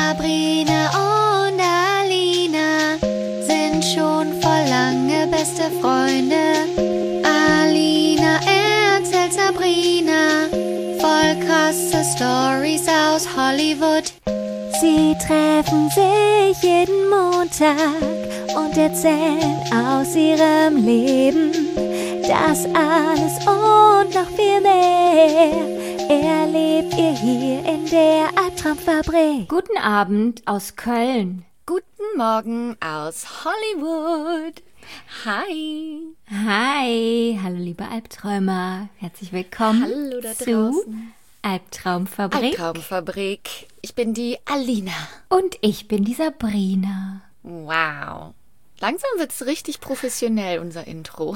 Sabrina und Alina sind schon vor lange beste Freunde. Alina erzählt Sabrina voll krasse Stories aus Hollywood. Sie treffen sich jeden Montag und erzählen aus ihrem Leben. Das alles und noch viel mehr erlebt ihr hier in der Albtraumfabrik. Guten Abend aus Köln. Guten Morgen aus Hollywood. Hi. Hi, hallo liebe Albträumer. Herzlich willkommen Hallo da zu draußen. Albtraumfabrik. Albtraumfabrik. Ich bin die Alina. Und ich bin die Sabrina. Wow. Langsam wird's richtig professionell, unser Intro.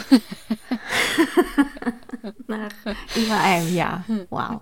Nach über einem Jahr. Wow.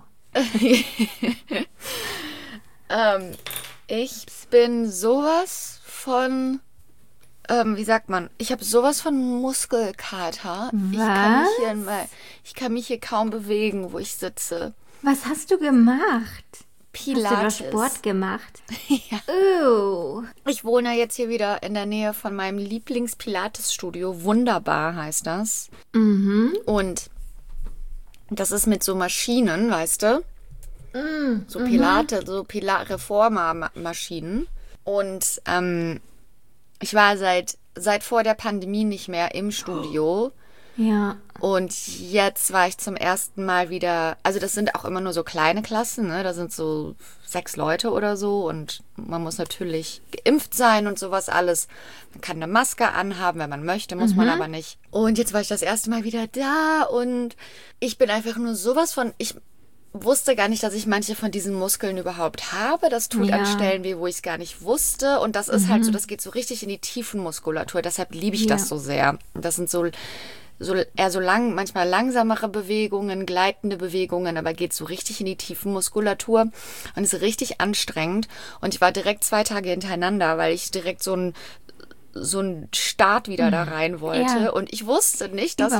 Ich bin sowas von, wie sagt man, ich habe sowas von Muskelkater. Was? Ich kann mich hier kaum bewegen, wo ich sitze. Was hast du gemacht? Pilates. Hast du da Sport gemacht? Ja. Oh. Ich wohne jetzt hier wieder in der Nähe von meinem Lieblings-Pilates-Studio. Wunderbar heißt das. Mhm. Und das ist mit so Maschinen, weißt du? So Pilates, so Reformer-Maschinen. Und ich war seit vor der Pandemie nicht mehr im Studio. Ja. Und jetzt war ich zum ersten Mal wieder, also das sind auch immer nur so kleine Klassen, ne? Da sind so 6 Leute oder so und man muss natürlich geimpft sein und sowas alles. Man kann eine Maske anhaben, wenn man möchte, muss man aber nicht. Und jetzt war ich das erste Mal wieder da und ich bin einfach nur sowas von, ich wusste gar nicht, dass ich manche von diesen Muskeln überhaupt habe. Das tut an Stellen weh, wo ich es gar nicht wusste. Und das ist halt so, das geht so richtig in die Tiefenmuskulatur. Deshalb liebe ich das so sehr. Und das sind so manchmal langsamere Bewegungen, gleitende Bewegungen, aber geht so richtig in die Tiefenmuskulatur und ist richtig anstrengend. Und ich war direkt 2 Tage hintereinander, weil ich direkt so einen Start wieder da rein wollte. Ja. Und ich wusste nicht, dass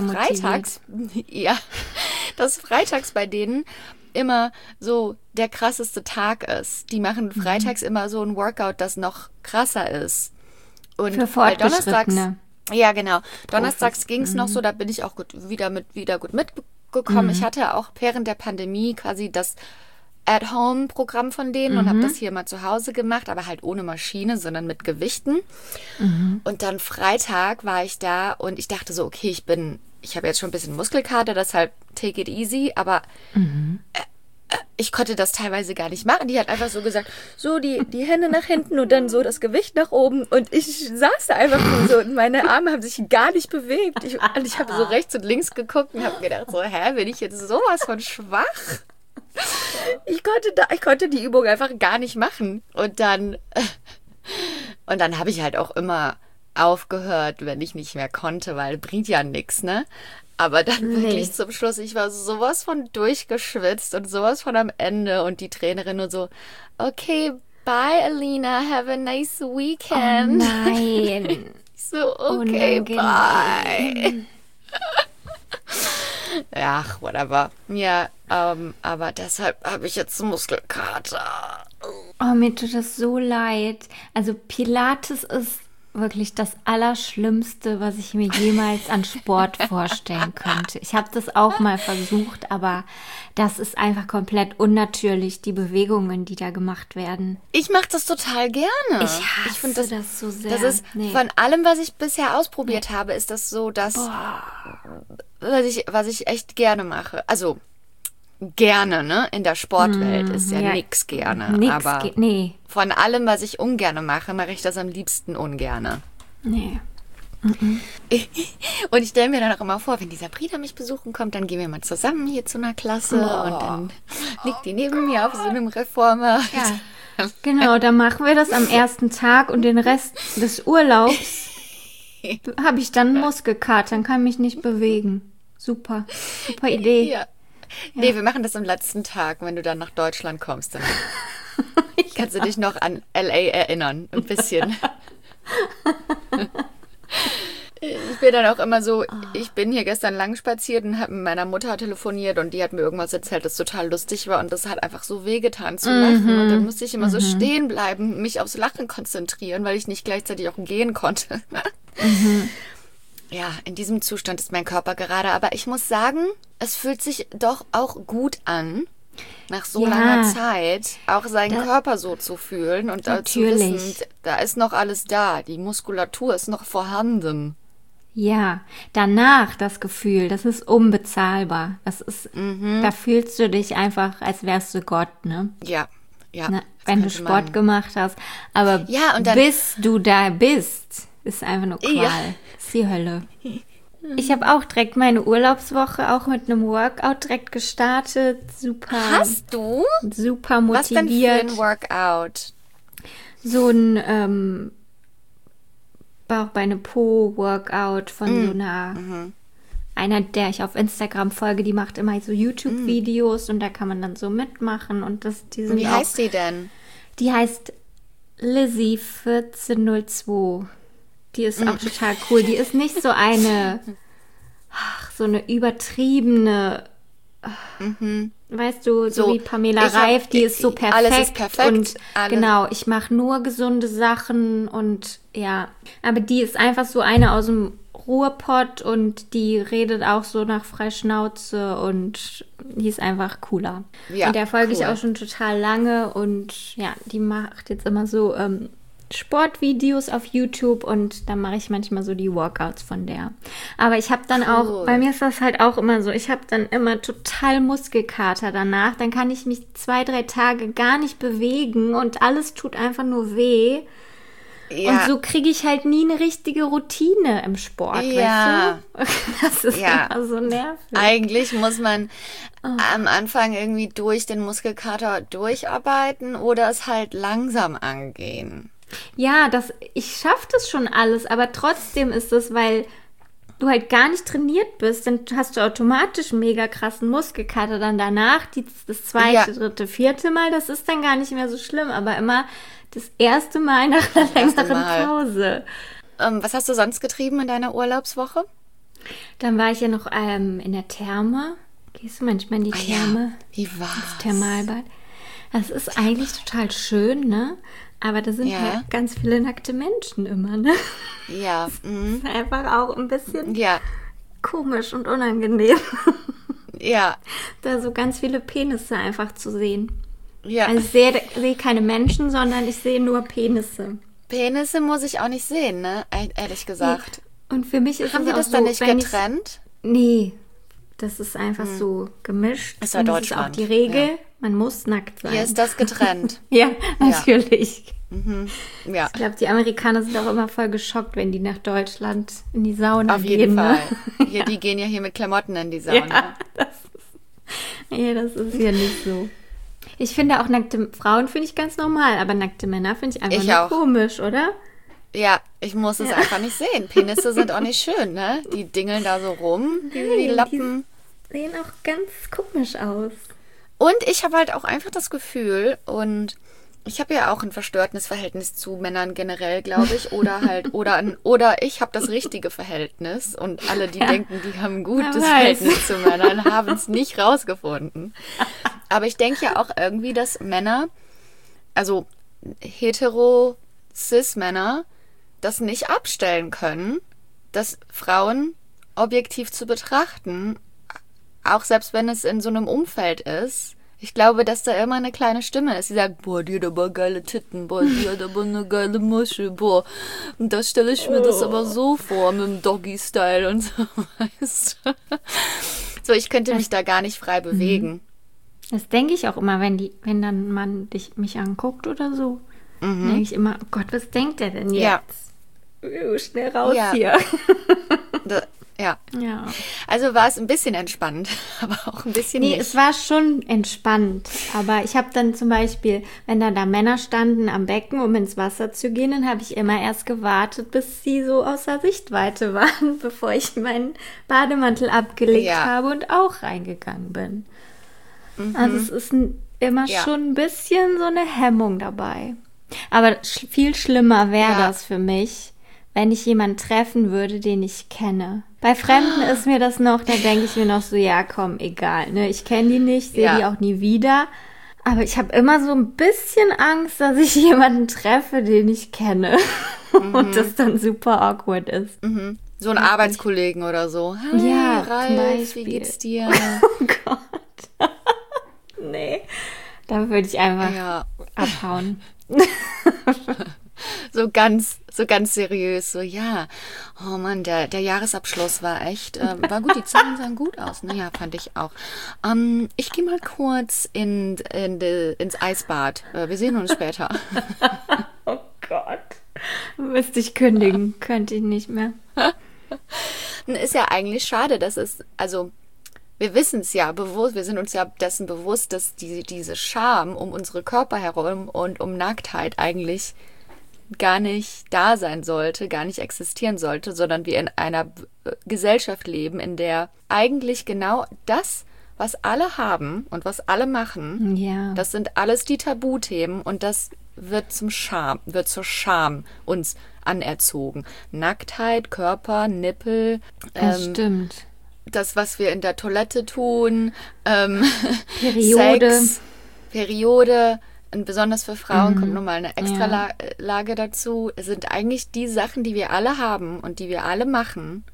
freitags bei denen immer so der krasseste Tag ist. Die machen freitags immer so ein Workout, das noch krasser ist. Und Für Fortgeschrittene. Ja, genau. Donnerstags ging es noch so, da bin ich auch wieder gut mitgekommen. Ich hatte auch während der Pandemie quasi das At-Home-Programm von denen und habe das hier mal zu Hause gemacht, aber halt ohne Maschine, sondern mit Gewichten. Und dann Freitag war ich da und ich dachte so, okay, ich habe jetzt schon ein bisschen Muskelkater, deshalb take it easy, aber ich konnte das teilweise gar nicht machen. Die hat einfach so gesagt, so die Hände nach hinten und dann so das Gewicht nach oben. Und ich saß da einfach nur so und meine Arme haben sich gar nicht bewegt. Ich habe so rechts und links geguckt und habe gedacht so, bin ich jetzt sowas von schwach? Ich konnte die Übung einfach gar nicht machen. Und dann habe ich halt auch immer aufgehört, wenn ich nicht mehr konnte, weil bringt ja nichts, ne? Aber dann wirklich zum Schluss, ich war sowas von durchgeschwitzt und sowas von am Ende und die Trainerin nur so, okay, bye Alina, have a nice weekend. Oh nein. Ich so, okay, bye. Ja, whatever. Ja, aber deshalb habe ich jetzt Muskelkater. Oh, mir tut das so leid. Also Pilates ist wirklich das Allerschlimmste, was ich mir jemals an Sport vorstellen könnte. Ich habe das auch mal versucht, aber das ist einfach komplett unnatürlich, die Bewegungen, die da gemacht werden. Ich mache das total gerne. Ich hasse das so sehr. Das ist von allem, was ich bisher ausprobiert habe, ist das so, dass was ich echt gerne mache. Also gerne, ne? In der Sportwelt ist ja nix gerne. Aber von allem, was ich ungerne mache, mache ich das am liebsten ungerne. Nee. Und ich stelle mir dann auch immer vor, wenn die Sabrina mich besuchen kommt, dann gehen wir mal zusammen hier zu einer Klasse und dann liegt die neben mir auf so einem Reformer. Ja. Genau, dann machen wir das am ersten Tag und den Rest des Urlaubs habe ich dann Muskelkater, dann kann mich nicht bewegen. Super Idee. Ja. Nee, wir machen das am letzten Tag, wenn du dann nach Deutschland kommst. Dann kannst du dich noch an L.A. erinnern, ein bisschen. Ich bin dann auch immer so, ich bin hier gestern lang spaziert und habe mit meiner Mutter telefoniert und die hat mir irgendwas erzählt, das total lustig war und das hat einfach so wehgetan zu lachen und dann musste ich immer so stehen bleiben, mich aufs Lachen konzentrieren, weil ich nicht gleichzeitig auch gehen konnte. Ja, in diesem Zustand ist mein Körper gerade, aber ich muss sagen, es fühlt sich doch auch gut an, nach so langer Zeit auch seinen Körper so zu fühlen und zu wissen, da ist noch alles da, die Muskulatur ist noch vorhanden. Ja, danach das Gefühl, das ist unbezahlbar. Das ist, da fühlst du dich einfach, als wärst du Gott, ne? Ja. Ne? Wenn du Sport gemacht hast. Aber und dann, bis du da bist, ist einfach nur Qual. Ja. Ist die Hölle. Ich habe auch direkt meine Urlaubswoche auch mit einem Workout direkt gestartet. Super. Hast du? Super motiviert. Was denn für ein Workout? So ein Bauchbeine-Po-Workout von so einer, der ich auf Instagram folge, die macht immer so YouTube-Videos und da kann man dann so mitmachen. Und die sind Wie auch, heißt die denn? Die heißt Lizzie 1402. Die ist auch total cool. Die ist nicht so eine übertriebene, weißt du, so wie Pamela Reif, die ist so perfekt. Alles ist perfekt. Und genau, ich mache nur gesunde Sachen und ja. Aber die ist einfach so eine aus dem Ruhrpott und die redet auch so nach Freischnauze und die ist einfach cooler. Ja, und der folge ich auch schon total lange und ja, die macht jetzt immer so Sportvideos auf YouTube und dann mache ich manchmal so die Workouts von der. Aber ich habe dann auch, bei mir ist das halt auch immer so, ich habe dann immer total Muskelkater danach, dann kann ich mich 2-3 Tage gar nicht bewegen und alles tut einfach nur weh. Ja. Und so kriege ich halt nie eine richtige Routine im Sport, weißt du? Das ist immer so nervig. Eigentlich muss man am Anfang irgendwie durch den Muskelkater durcharbeiten oder es halt langsam angehen. Ja, ich schaffe das schon alles, aber trotzdem ist es, weil du halt gar nicht trainiert bist, dann hast du automatisch einen mega krassen Muskelkater dann danach, das 2., 3., 4. Mal, das ist dann gar nicht mehr so schlimm, aber immer das erste Mal nach einer längeren Pause. Was hast du sonst getrieben in deiner Urlaubswoche? Dann war ich ja noch in der Therme. Gehst du manchmal in die Therme? Ja. Wie war's? Das Thermalbad. Das ist eigentlich total schön, ne? Aber da sind halt ganz viele nackte Menschen immer, ne? Ja. Das ist einfach auch ein bisschen komisch und unangenehm. Ja. Da so ganz viele Penisse einfach zu sehen. Ja. Also ich sehe keine Menschen, sondern ich sehe nur Penisse. Penisse muss ich auch nicht sehen, ne? Ehrlich gesagt. Und für mich ist Haben die es auch das so, dann nicht getrennt? Nee. Das ist einfach so gemischt. Ist ja und Deutschland. Das ist auch die Regel. Ja. Man muss nackt sein. Hier ist das getrennt. Ja, natürlich. Ja. Ich glaube, die Amerikaner sind auch immer voll geschockt, wenn die nach Deutschland in die Sauna gehen. Auf jeden Fall. Ne? Die gehen ja hier mit Klamotten in die Sauna. Ja, das ist ja nicht so. Ich finde auch nackte Frauen finde ich ganz normal, aber nackte Männer finde ich einfach nur komisch, oder? Ja, ich muss es einfach nicht sehen. Penisse sind auch nicht schön, ne? Die dingeln da so rum, wie Lappen. Die sehen auch ganz komisch aus. Und ich habe halt auch einfach das Gefühl, und ich habe ja auch ein verstörtes Verhältnis zu Männern generell, glaube ich, oder ich habe das richtige Verhältnis und alle, die denken, die haben ein gutes Verhältnis zu Männern, haben es nicht rausgefunden. Aber ich denke ja auch irgendwie, dass Männer, also hetero-cis-Männer, das nicht abstellen können, dass Frauen objektiv zu betrachten, auch selbst wenn es in so einem Umfeld ist. Ich glaube, dass da immer eine kleine Stimme ist, die sagt, boah, die hat aber geile Titten, boah, die hat aber eine geile Muschel, boah. Und da stelle ich mir das aber so vor, mit dem Doggy-Style und so, weißt du. So, ich könnte mich da gar nicht frei bewegen. Das denke ich auch immer, wenn dann ein Mann mich anguckt oder so. Denke ich immer, oh Gott, was denkt der denn jetzt? Schnell raus hier. Ja. Ja. Also war es ein bisschen entspannt, aber auch ein bisschen nicht. Es war schon entspannt. Aber ich habe dann zum Beispiel, wenn da Männer standen am Becken, um ins Wasser zu gehen, dann habe ich immer erst gewartet, bis sie so außer Sichtweite waren, bevor ich meinen Bademantel abgelegt habe und auch reingegangen bin. Also es ist immer schon ein bisschen so eine Hemmung dabei. Aber viel schlimmer wäre das für mich, wenn ich jemanden treffen würde, den ich kenne. Bei Fremden ist mir das noch, da denke ich mir noch so, ja komm, egal, ne? Ich kenne die nicht, sehe die auch nie wieder. Aber ich habe immer so ein bisschen Angst, dass ich jemanden treffe, den ich kenne. Und das dann super awkward ist. So einen Arbeitskollegen oder so. Hi, Ja, Ralf, wie geht's dir? Oh Gott. Nee, da würde ich einfach abhauen. So ganz seriös, so ja, oh Mann, der Jahresabschluss war echt, war gut, die Zahlen sahen gut aus, ne? Ja, fand ich auch. Ich gehe mal kurz ins Eisbad, wir sehen uns später. Oh Gott, müsste ich kündigen, könnte ich nicht mehr. Ist ja eigentlich schade, dass es, also wir wissen es ja bewusst, wir sind uns ja dessen bewusst, dass diese Scham um unsere Körper herum und um Nacktheit eigentlich gar nicht da sein sollte, gar nicht existieren sollte, sondern wir in einer Gesellschaft leben, in der eigentlich genau das, was alle haben und was alle machen, das sind alles die Tabuthemen und das wird zur Scham uns anerzogen. Nacktheit, Körper, Nippel. Das stimmt. Das, was wir in der Toilette tun, Periode. Sex, Periode. Und besonders für Frauen kommt nochmal eine extra Lage dazu. Es sind eigentlich die Sachen, die wir alle haben und die wir alle machen,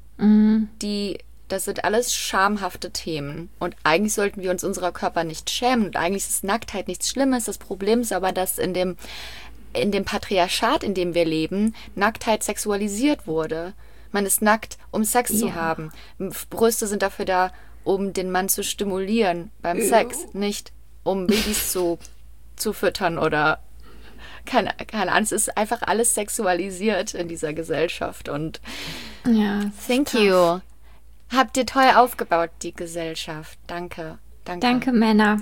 das sind alles schamhafte Themen. Und eigentlich sollten wir uns unserer Körper nicht schämen. Und eigentlich ist Nacktheit nichts Schlimmes. Das Problem ist aber, dass in dem Patriarchat, in dem wir leben, Nacktheit sexualisiert wurde. Man ist nackt, um Sex zu haben. Brüste sind dafür da, um den Mann zu stimulieren beim Sex, nicht um Babys zu füttern oder keine Ahnung. Es ist einfach alles sexualisiert in dieser Gesellschaft und thank you. Habt ihr toll aufgebaut, die Gesellschaft. Danke. Danke, Männer.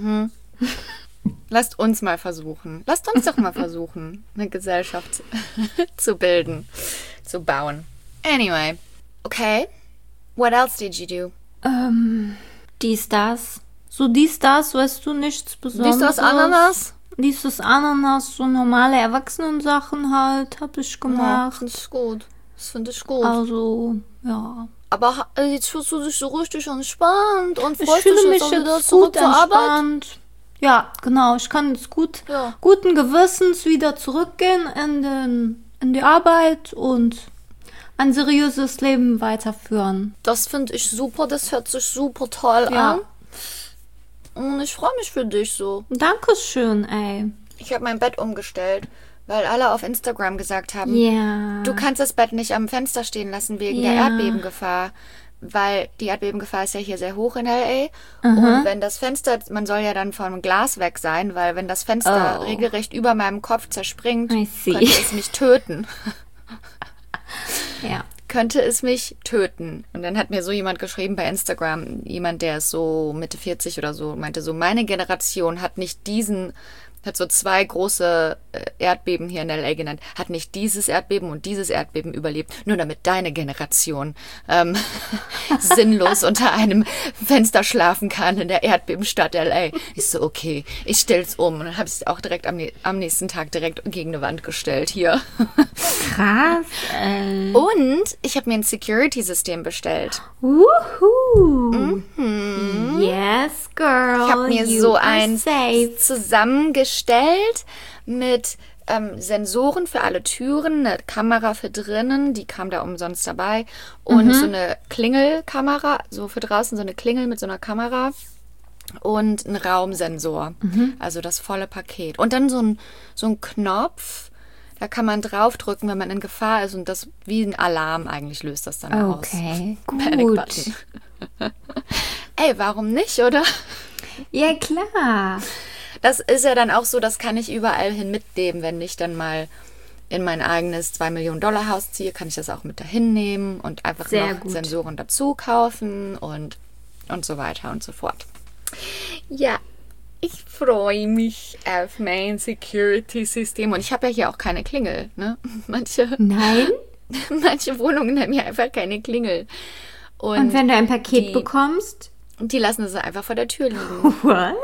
Lasst uns mal versuchen. Lasst uns doch mal versuchen, eine Gesellschaft zu bilden, zu bauen. Anyway. Okay. What else did you do? Dies, das. So dies, das, weißt du, nichts Besonderes. Dies, das, Ananas? Dies, das, Ananas, so normale Erwachsenensachen halt, hab ich gemacht. Ja, das finde ich gut. Also, ja. Aber jetzt fühlst du dich so richtig entspannt und freust Ich fühle dich mich jetzt auch wieder jetzt zurück gut zur Arbeit? entspannt. Ja, genau. Ich kann jetzt guten Gewissens wieder zurückgehen in die Arbeit und ein seriöses Leben weiterführen. Das finde ich super, das hört sich super toll an. Und ich freue mich für dich so. Dankeschön, ey. Ich habe mein Bett umgestellt, weil alle auf Instagram gesagt haben, Ja. du kannst das Bett nicht am Fenster stehen lassen wegen der Erdbebengefahr. Weil die Erdbebengefahr ist ja hier sehr hoch in L.A. Und wenn das Fenster, man soll ja dann vom Glas weg sein, weil wenn das Fenster regelrecht über meinem Kopf zerspringt, könnte es mich töten. Ja. Könnte es mich töten. Und dann hat mir so jemand geschrieben bei Instagram, jemand, der ist so Mitte 40 oder so, meinte so, meine Generation hat so 2 große Erdbeben hier in L.A. genannt, hat nicht dieses Erdbeben und dieses Erdbeben überlebt, nur damit deine Generation sinnlos unter einem Fenster schlafen kann in der Erdbebenstadt L.A. Ich so, okay, ich stell's um. Und dann habe ich es auch direkt am nächsten Tag direkt gegen eine Wand gestellt hier. Krass. Und ich habe mir ein Security-System bestellt. Wuhu. Yes, girl. Ich habe mir so eins zusammengestellt mit Sensoren für alle Türen, eine Kamera für drinnen, die kam da umsonst dabei und so eine Klingelkamera, so für draußen so eine Klingel mit so einer Kamera und ein Raumsensor, also das volle Paket. Und dann so ein Knopf, da kann man draufdrücken, wenn man in Gefahr ist und das wie ein Alarm eigentlich löst das dann aus. Okay, Panic gut. Button. Ey, warum nicht, oder? Ja, klar. Das ist ja dann auch so, das kann ich überall hin mitnehmen. Wenn ich dann mal in mein eigenes $2-Millionen-Haus ziehe, kann ich das auch mit dahin nehmen und einfach noch Sensoren dazu kaufen und so weiter und so fort. Ja, ich freue mich auf mein Security-System. Und ich habe ja hier auch keine Klingel, ne? Manche Wohnungen haben ja einfach keine Klingel. Und wenn du ein Paket bekommst? Die lassen es einfach vor der Tür liegen. What?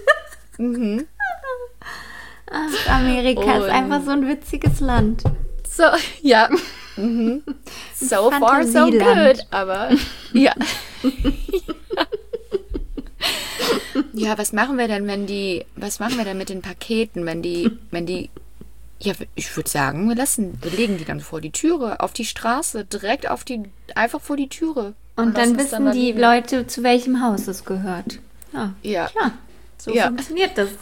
Ach, Amerika ist einfach so ein witziges Land. So, ja. Mhm. So far, so Fantasieland. good. Aber, ja. Ja, was machen wir denn mit den Paketen, wenn die, ja, ich würde sagen, wir legen die dann vor die Türe, auf die Straße, einfach vor die Türe. Und dann lassen es wissen da die liegen. Leute, zu welchem Haus es gehört. Ja, Ja. klar. So Ja. funktioniert das.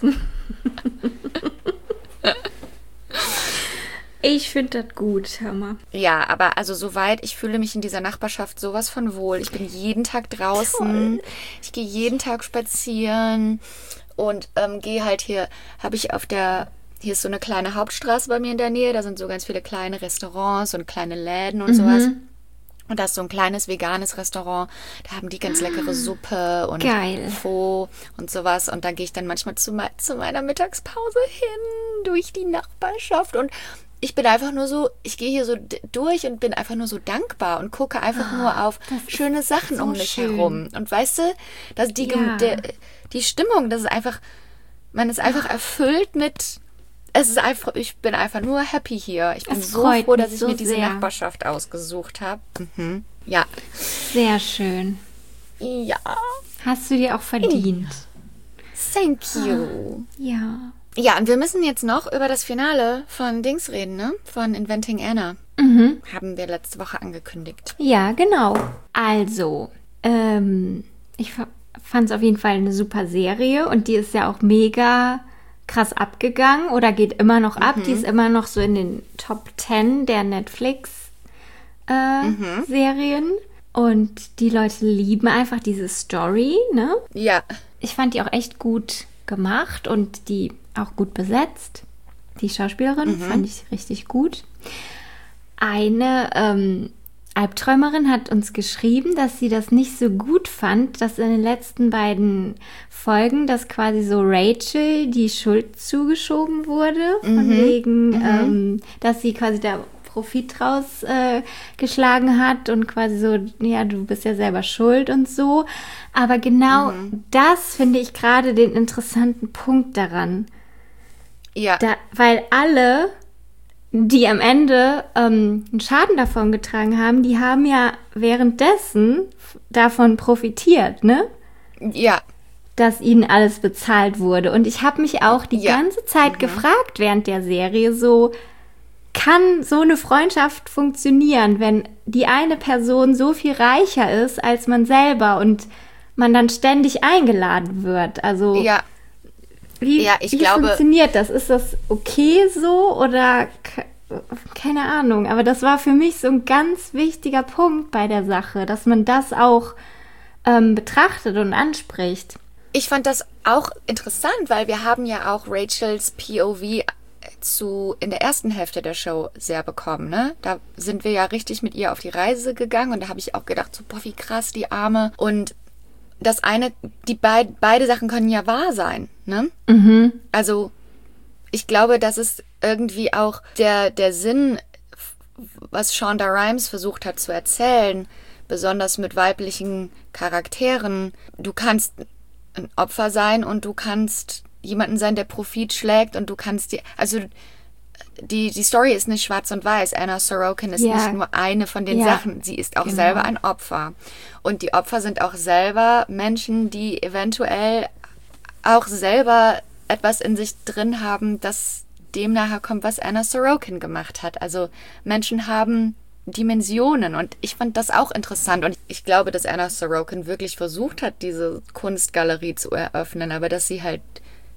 Ich finde das gut, hör mal. Ja, aber also soweit, ich fühle mich in dieser Nachbarschaft sowas von wohl. Ich bin jeden Tag draußen. Ich gehe jeden Tag spazieren und gehe halt hier ist so eine kleine Hauptstraße bei mir in der Nähe. Da sind so ganz viele kleine Restaurants und kleine Läden und sowas. Und da ist so ein kleines veganes Restaurant. Da haben die ganz leckere Suppe und Geil. Pho und sowas. Und da gehe ich dann manchmal zu meiner Mittagspause hin durch die Nachbarschaft. Und ich bin einfach nur so, ich gehe hier so durch und bin einfach nur so dankbar und gucke einfach nur auf schöne Sachen so um mich schön. herum. Und weißt du, dass die Stimmung, das ist einfach, man ist einfach erfüllt mit... ich bin einfach nur happy hier. Ich bin Es so freut froh, mich dass ich so mir diese sehr. Nachbarschaft ausgesucht habe. Mhm. Ja. Sehr schön. Ja. Hast du dir auch verdient. Thank you. Ja. Ja, und wir müssen jetzt noch über das Finale von Dings reden, ne? Von Inventing Anna. Haben wir letzte Woche angekündigt. Ja, genau. Also, ich fand es auf jeden Fall eine super Serie und die ist ja auch mega krass abgegangen oder geht immer noch ab. Die ist immer noch so in den Top 10 der Netflix-Serien. Und die Leute lieben einfach diese Story, ne? Ja. Ich fand die auch echt gut gemacht und die auch gut besetzt. Die Schauspielerin fand ich richtig gut. Eine Albträumerin hat uns geschrieben, dass sie das nicht so gut fand, dass in den letzten beiden Folgen, dass quasi so Rachel die Schuld zugeschoben wurde, von wegen, dass sie quasi da Profit draus geschlagen hat und quasi so, ja, du bist ja selber schuld und so. Aber genau das finde ich gerade den interessanten Punkt daran. Ja. Weil alle, die am Ende einen Schaden davon getragen haben, die haben ja währenddessen davon profitiert, ne? Ja. Dass ihnen alles bezahlt wurde. Und ich habe mich auch die ganze Zeit gefragt während der Serie so, kann so eine Freundschaft funktionieren, wenn die eine Person so viel reicher ist als man selber und man dann ständig eingeladen wird? Also Ja. wie ich glaube- funktioniert das? Ist das okay so oder keine Ahnung? Aber das war für mich so ein ganz wichtiger Punkt bei der Sache, dass man das auch betrachtet und anspricht. Ich fand das auch interessant, weil wir haben ja auch Rachels POV in der ersten Hälfte der Show sehr bekommen, ne? Da sind wir ja richtig mit ihr auf die Reise gegangen und da habe ich auch gedacht, so, boah, wie krass, die Arme. Und das eine, beide Sachen können ja wahr sein, ne? Also, ich glaube, das ist irgendwie auch der Sinn, was Shonda Rhimes versucht hat zu erzählen, besonders mit weiblichen Charakteren. Du kannst ein Opfer sein und du kannst jemanden sein, der Profit schlägt und du kannst die Story ist nicht schwarz und weiß. Anna Sorokin ist nicht nur eine von den Sachen. Sie ist auch selber ein Opfer. Und die Opfer sind auch selber Menschen, die eventuell auch selber etwas in sich drin haben, das dem nahe kommt, was Anna Sorokin gemacht hat. Also Menschen haben Dimensionen und ich fand das auch interessant und ich glaube, dass Anna Sorokin wirklich versucht hat, diese Kunstgalerie zu eröffnen, aber dass sie halt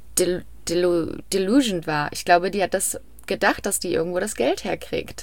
delusioned war. Ich glaube, die hat das gedacht, dass die irgendwo das Geld herkriegt.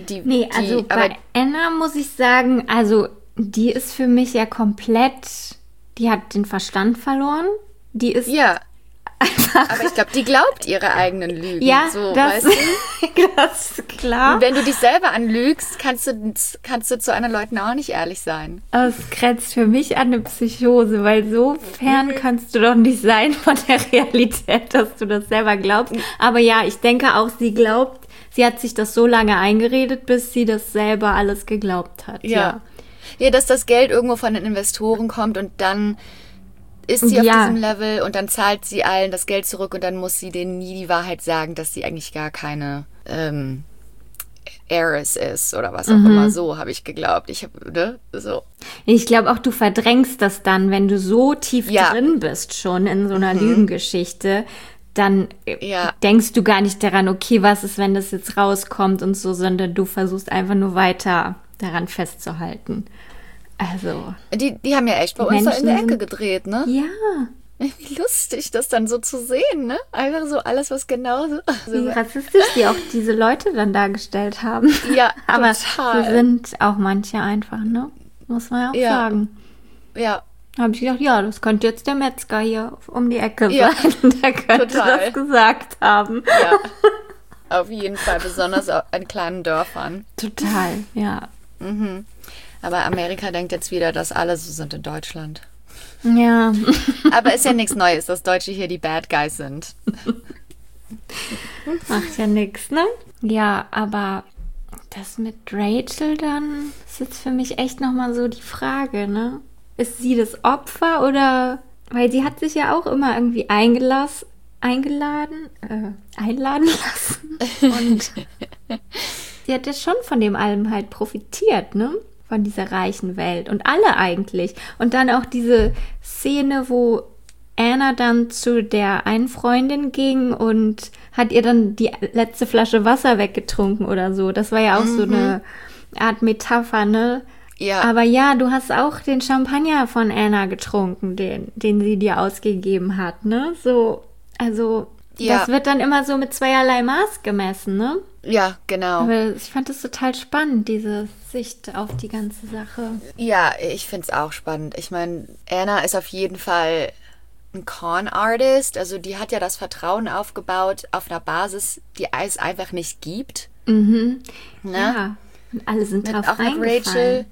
Bei Anna muss ich sagen, also die ist für mich ja komplett, die hat den Verstand verloren. Die ist aber ich glaube, die glaubt ihre eigenen Lügen. Ja, so, das, weißt du? das ist klar. Und wenn du dich selber anlügst, kannst du zu anderen Leuten auch nicht ehrlich sein. Das grenzt für mich an eine Psychose, weil so fern kannst du doch nicht sein von der Realität, dass du das selber glaubst. Aber ja, ich denke auch, sie hat sich das so lange eingeredet, bis sie das selber alles geglaubt hat. Ja, dass das Geld irgendwo von den Investoren kommt und dann ist sie auf diesem Level und dann zahlt sie allen das Geld zurück und dann muss sie denen nie die Wahrheit sagen, dass sie eigentlich gar keine Heiress ist oder was auch immer. So habe ich geglaubt. So. Ich glaube auch, du verdrängst das dann, wenn du so tief drin bist schon in so einer Lügengeschichte, dann denkst du gar nicht daran, okay, was ist, wenn das jetzt rauskommt und so, sondern du versuchst einfach nur weiter daran festzuhalten. Also. Die haben ja echt bei uns da in der Ecke gedreht, ne? Ja. Wie lustig, das dann so zu sehen, ne? Einfach so alles, was genauso. Wie rassistisch die auch diese Leute dann dargestellt haben. Ja, aber total. so sind auch manche einfach, ne? Muss man ja auch sagen. Ja. Da habe ich gedacht, ja, das könnte jetzt der Metzger hier um die Ecke sein. Der könnte das gesagt haben. Ja, auf jeden Fall, besonders an kleinen Dörfern. Total, ja. Aber Amerika denkt jetzt wieder, dass alle so sind in Deutschland. Ja. Aber ist ja nichts Neues, dass Deutsche hier die Bad Guys sind. Macht ja nichts, ne? Ja, aber das mit Rachel dann ist jetzt für mich echt nochmal so die Frage, ne? Ist sie das Opfer oder... Weil sie hat sich ja auch immer irgendwie einladen lassen. Und sie hat ja schon von dem allem halt profitiert, ne? Von dieser reichen Welt. Und alle eigentlich. Und dann auch diese Szene, wo Anna dann zu der einen Freundin ging und hat ihr dann die letzte Flasche Wasser weggetrunken oder so. Das war ja auch so eine Art Metapher, ne? Ja. Aber ja, du hast auch den Champagner von Anna getrunken, den sie dir ausgegeben hat, ne? So, also das wird dann immer so mit zweierlei Maß gemessen, ne? Ja, genau. Aber ich fand es total spannend, diese Sicht auf die ganze Sache. Ja, ich finde es auch spannend. Ich meine, Anna ist auf jeden Fall ein Con-Artist. Also die hat ja das Vertrauen aufgebaut auf einer Basis, die es einfach nicht gibt. Ne? Ja, und alle sind drauf auch mit reingefallen. Rachel,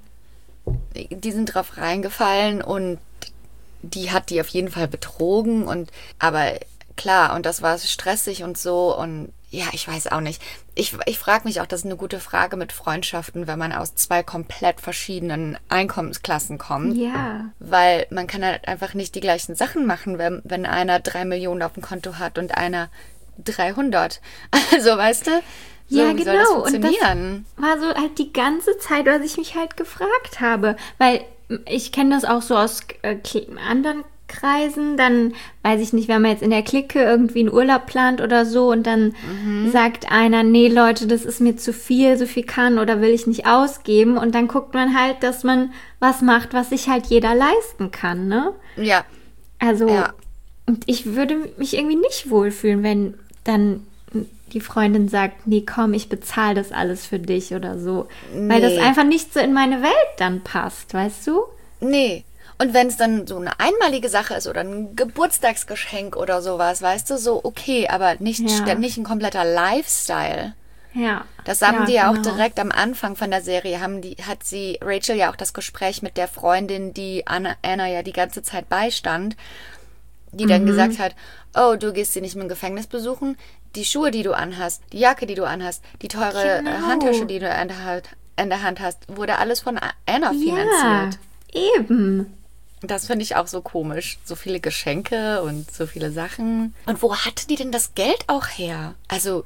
die sind drauf reingefallen und die hat die auf jeden Fall betrogen. Aber klar, und das war stressig und so und ja, ich weiß auch nicht. Ich frage mich auch, das ist eine gute Frage mit Freundschaften, wenn man aus zwei komplett verschiedenen Einkommensklassen kommt. Ja. Weil man kann halt einfach nicht die gleichen Sachen machen, wenn einer 3 Millionen auf dem Konto hat und einer 300. Also, weißt du? So, Ja, wie soll das genau. Und das funktionieren? war so halt die ganze Zeit, was ich mich halt gefragt habe. Weil ich kenne das auch so aus anderen Kreisen. Dann, weiß ich nicht, wenn man jetzt in der Clique irgendwie einen Urlaub plant oder so und dann sagt einer, nee, Leute, das ist mir zu viel, so viel kann oder will ich nicht ausgeben. Und dann guckt man halt, dass man was macht, was sich halt jeder leisten kann, ne? Ja. Also, Ja. und ich würde mich irgendwie nicht wohlfühlen, wenn dann die Freundin sagt, nee, komm, ich bezahle das alles für dich oder so. Weil das einfach nicht so in meine Welt dann passt, weißt du? Nee. Und wenn es dann so eine einmalige Sache ist oder ein Geburtstagsgeschenk oder sowas, weißt du, so okay, aber nicht ein kompletter Lifestyle. Ja. Das haben die ja auch genau. direkt am Anfang von der Serie, hat Rachel ja auch das Gespräch mit der Freundin, die Anna ja die ganze Zeit beistand, die dann gesagt hat, oh, du gehst sie nicht im Gefängnis besuchen, die Schuhe, die du anhast, die Jacke, die du anhast, die teure Genau. Handtasche, die du in der Hand hast, wurde alles von Anna finanziert. Ja, eben. Das finde ich auch so komisch. So viele Geschenke und so viele Sachen. Und wo hatte die denn das Geld auch her? Also,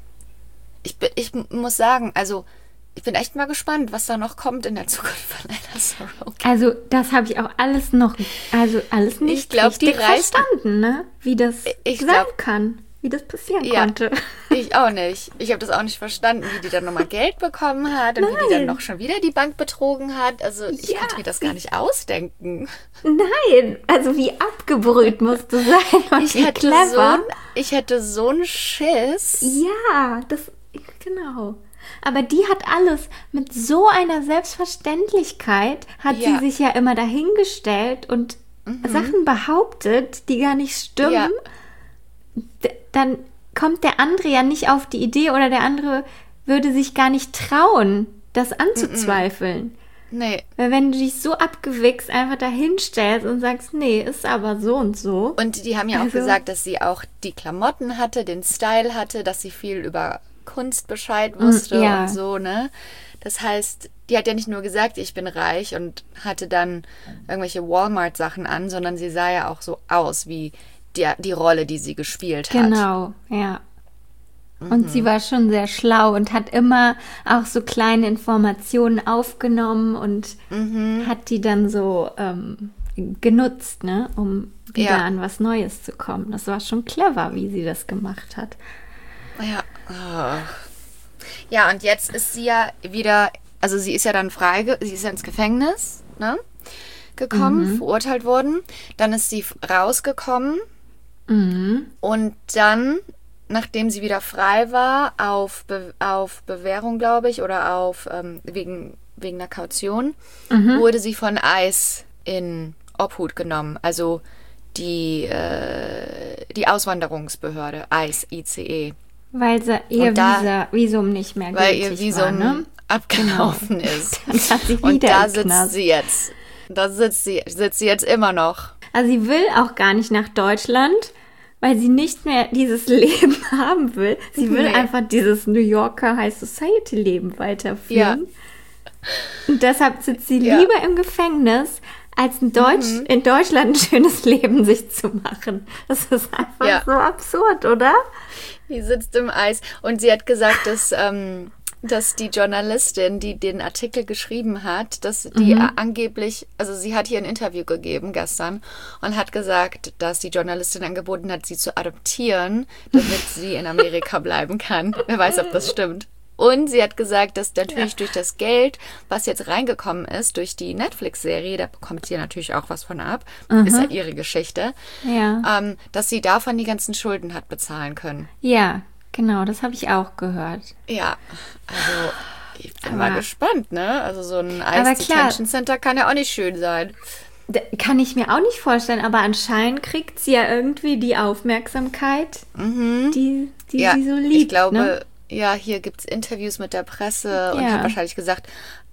ich muss sagen, also, ich bin echt mal gespannt, was da noch kommt in der Zukunft von Anna Sorokin. Also, das habe ich auch alles nicht Ich glaub, die richtig verstanden, ne? Wie das sein kann, wie das passieren konnte. Ich auch nicht. Ich habe das auch nicht verstanden, wie die dann nochmal Geld bekommen hat und wie die dann noch schon wieder die Bank betrogen hat. Also ich konnte mir das gar nicht ausdenken. Nein, also wie abgebrüht musst du sein und Ich wie clever. hätte so einen Schiss. Ja, genau. Aber die hat alles mit so einer Selbstverständlichkeit, hat sie sich ja immer dahingestellt und Sachen behauptet, die gar nicht stimmen. Ja. Dann kommt der andere ja nicht auf die Idee oder der andere würde sich gar nicht trauen, das anzuzweifeln. Nee. Weil wenn du dich so abgewichst einfach dahinstellst und sagst, nee, ist aber so und so. Und die haben ja auch gesagt, dass sie auch die Klamotten hatte, den Style hatte, dass sie viel über Kunst Bescheid wusste und so, ne? Das heißt, die hat ja nicht nur gesagt, ich bin reich und hatte dann irgendwelche Walmart-Sachen an, sondern sie sah ja auch so aus wie die Rolle, die sie gespielt hat. Genau, ja. Und sie war schon sehr schlau und hat immer auch so kleine Informationen aufgenommen und hat die dann so genutzt, ne, um wieder an was Neues zu kommen. Das war schon clever, wie sie das gemacht hat. Ja. Oh. Ja, und jetzt ist sie ja wieder, also sie ist ja dann sie ist ja ins Gefängnis, ne, gekommen, verurteilt worden. Dann ist sie rausgekommen und dann, nachdem sie wieder frei war, auf Bewährung, glaube ich, oder wegen einer Kaution, wurde sie von ICE in Obhut genommen. Also die Auswanderungsbehörde, ICE, ICE. Weil ihr Visum nicht mehr gültig war, weil ihr Visum abgelaufen ist. Dann hat sie wieder und da sitzt sie jetzt. Da sitzt sie jetzt immer noch. Also sie will auch gar nicht nach Deutschland, weil sie nicht mehr dieses Leben haben will. Sie will einfach dieses New Yorker High Society Leben weiterführen. Ja. Und deshalb sitzt sie lieber im Gefängnis, als in Deutschland ein schönes Leben sich zu machen. Das ist einfach so absurd, oder? Die sitzt im Eis. Und sie hat gesagt, dass die Journalistin, die den Artikel geschrieben hat, dass die angeblich, also sie hat hier ein Interview gegeben gestern und hat gesagt, dass die Journalistin angeboten hat, sie zu adoptieren, damit sie in Amerika bleiben kann. Wer weiß, ob das stimmt. Und sie hat gesagt, dass natürlich durch das Geld, was jetzt reingekommen ist, durch die Netflix-Serie, da bekommt sie natürlich auch was von ab, ist ja ihre Geschichte, dass sie davon die ganzen Schulden hat bezahlen können. Ja, genau, das habe ich auch gehört. Ja, also ich bin mal gespannt, ne? Also so ein ICE Detention Center kann ja auch nicht schön sein. Kann ich mir auch nicht vorstellen, aber anscheinend kriegt sie ja irgendwie die Aufmerksamkeit, die sie so liebt. Ich glaube, ne? Ja, hier gibt es Interviews mit der Presse und hat wahrscheinlich gesagt,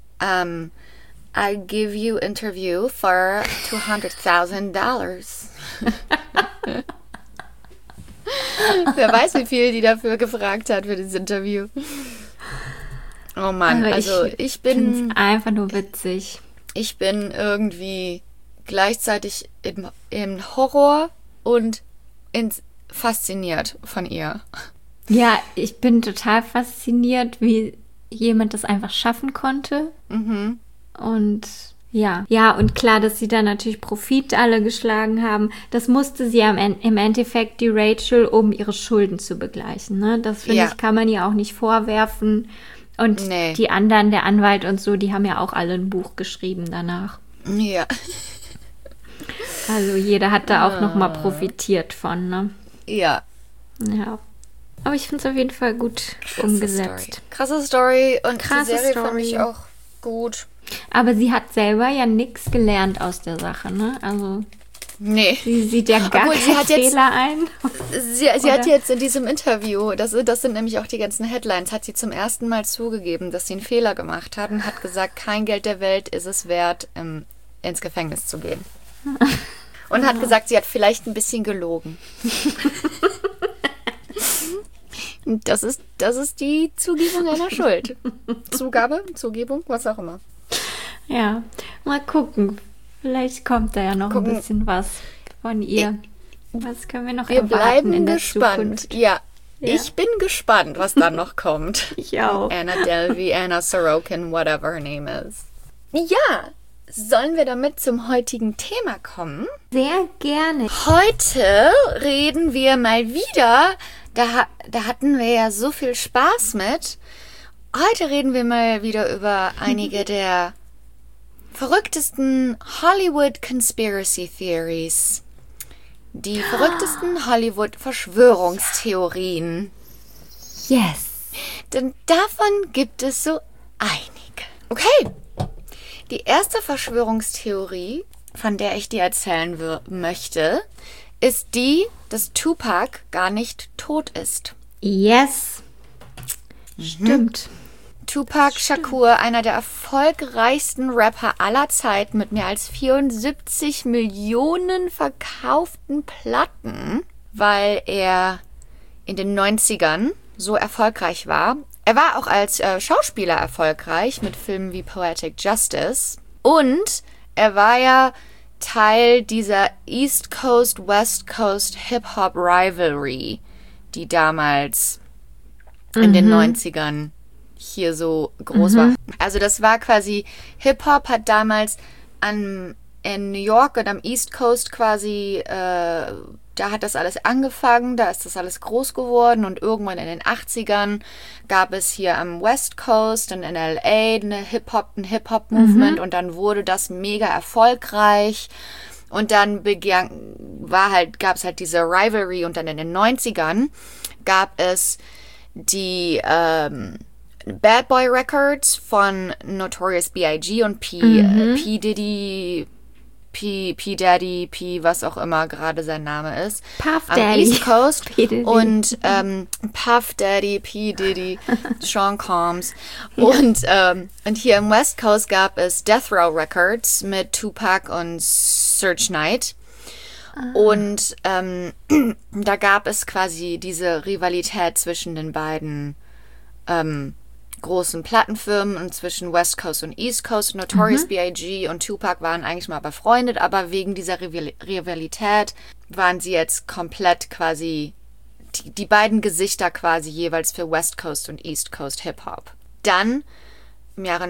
I give you interview for $200,000. Wer weiß, wie viel die dafür gefragt hat für dieses Interview. Oh Mann, also ich bin einfach nur witzig. Ich bin irgendwie gleichzeitig im Horror und fasziniert von ihr. Ja, ich bin total fasziniert, wie jemand das einfach schaffen konnte. Und ja, und klar, dass sie dann natürlich Profit alle geschlagen haben. Das musste sie ja im Endeffekt die Rachel, um ihre Schulden zu begleichen. Ne? Das finde ich, kann man ihr auch nicht vorwerfen. Und die anderen, der Anwalt und so, die haben ja auch alle ein Buch geschrieben danach. Ja. Also jeder hat da auch nochmal profitiert von, ne? Ja. Ja. Aber ich finde es auf jeden Fall gut umgesetzt. Krasse Story und die Serie fand ich auch gut. Aber sie hat selber ja nichts gelernt aus der Sache, ne? Also nee. Sie sieht ja gar keinen Fehler ein. Sie hat jetzt in diesem Interview, das sind nämlich auch die ganzen Headlines, hat sie zum ersten Mal zugegeben, dass sie einen Fehler gemacht hat und hat gesagt, kein Geld der Welt ist es wert, ins Gefängnis zu gehen. Und hat gesagt, sie hat vielleicht ein bisschen gelogen. Das ist die Zugebung einer Schuld. Zugebung, was auch immer. Ja, mal gucken. Vielleicht kommt da ja noch ein bisschen was von ihr. Was können wir noch erwarten bleiben in der gespannt. Zukunft? Ja, ich bin gespannt, was dann noch kommt. Ich auch. Anna Delvey, Anna Sorokin, whatever her name is. Ja, sollen wir damit zum heutigen Thema kommen? Sehr gerne. Heute reden wir mal wieder, da hatten wir ja so viel Spaß mit. Heute reden wir mal wieder über einige der verrücktesten Hollywood Conspiracy Theories. Die verrücktesten Hollywood-Verschwörungstheorien. Yes. Denn davon gibt es so einige. Okay. Die erste Verschwörungstheorie, von der ich dir erzählen möchte, ist die, dass Tupac gar nicht tot ist. Yes. Stimmt. Tupac Shakur, einer der erfolgreichsten Rapper aller Zeiten mit mehr als 74 Millionen verkauften Platten, weil er in den 90ern so erfolgreich war. Er war auch als Schauspieler erfolgreich mit Filmen wie Poetic Justice. Und er war ja Teil dieser East Coast, West Coast Hip-Hop Rivalry, die damals in den 90ern hier so groß war. Also das war quasi, Hip-Hop hat damals in New York und am East Coast quasi, da hat das alles angefangen, da ist das alles groß geworden und irgendwann in den 80ern gab es hier am West Coast und in LA ein Hip-Hop-Movement und dann wurde das mega erfolgreich und dann gab es halt diese Rivalry und dann in den 90ern gab es die Bad Boy Records von Notorious B.I.G. und P. Diddy, P. Daddy, P. was auch immer gerade sein Name ist. Puff am Daddy. East Coast. P. Diddy. Und Puff Daddy, P. Diddy, Sean Combs. Und hier im West Coast gab es Death Row Records mit Tupac und Suge Knight. Und da gab es quasi diese Rivalität zwischen den beiden großen Plattenfirmen und zwischen West Coast und East Coast. Notorious B.I.G. und Tupac waren eigentlich mal befreundet, aber wegen dieser Rivalität waren sie jetzt komplett quasi die beiden Gesichter quasi jeweils für West Coast und East Coast Hip-Hop. Dann im Jahre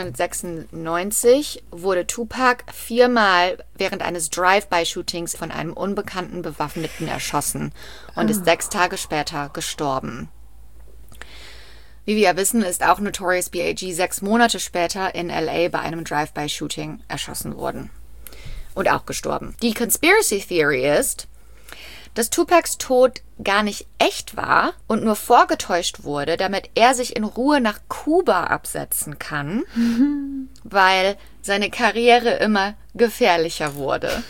1996 wurde Tupac 4-mal während eines Drive-by-Shootings von einem unbekannten Bewaffneten erschossen und ist 6 Tage später gestorben. Wie wir ja wissen, ist auch Notorious B.I.G. 6 Monate später in L.A. bei einem Drive-by-Shooting erschossen worden und auch gestorben. Die Conspiracy Theory ist, dass Tupacs Tod gar nicht echt war und nur vorgetäuscht wurde, damit er sich in Ruhe nach Kuba absetzen kann, weil seine Karriere immer gefährlicher wurde.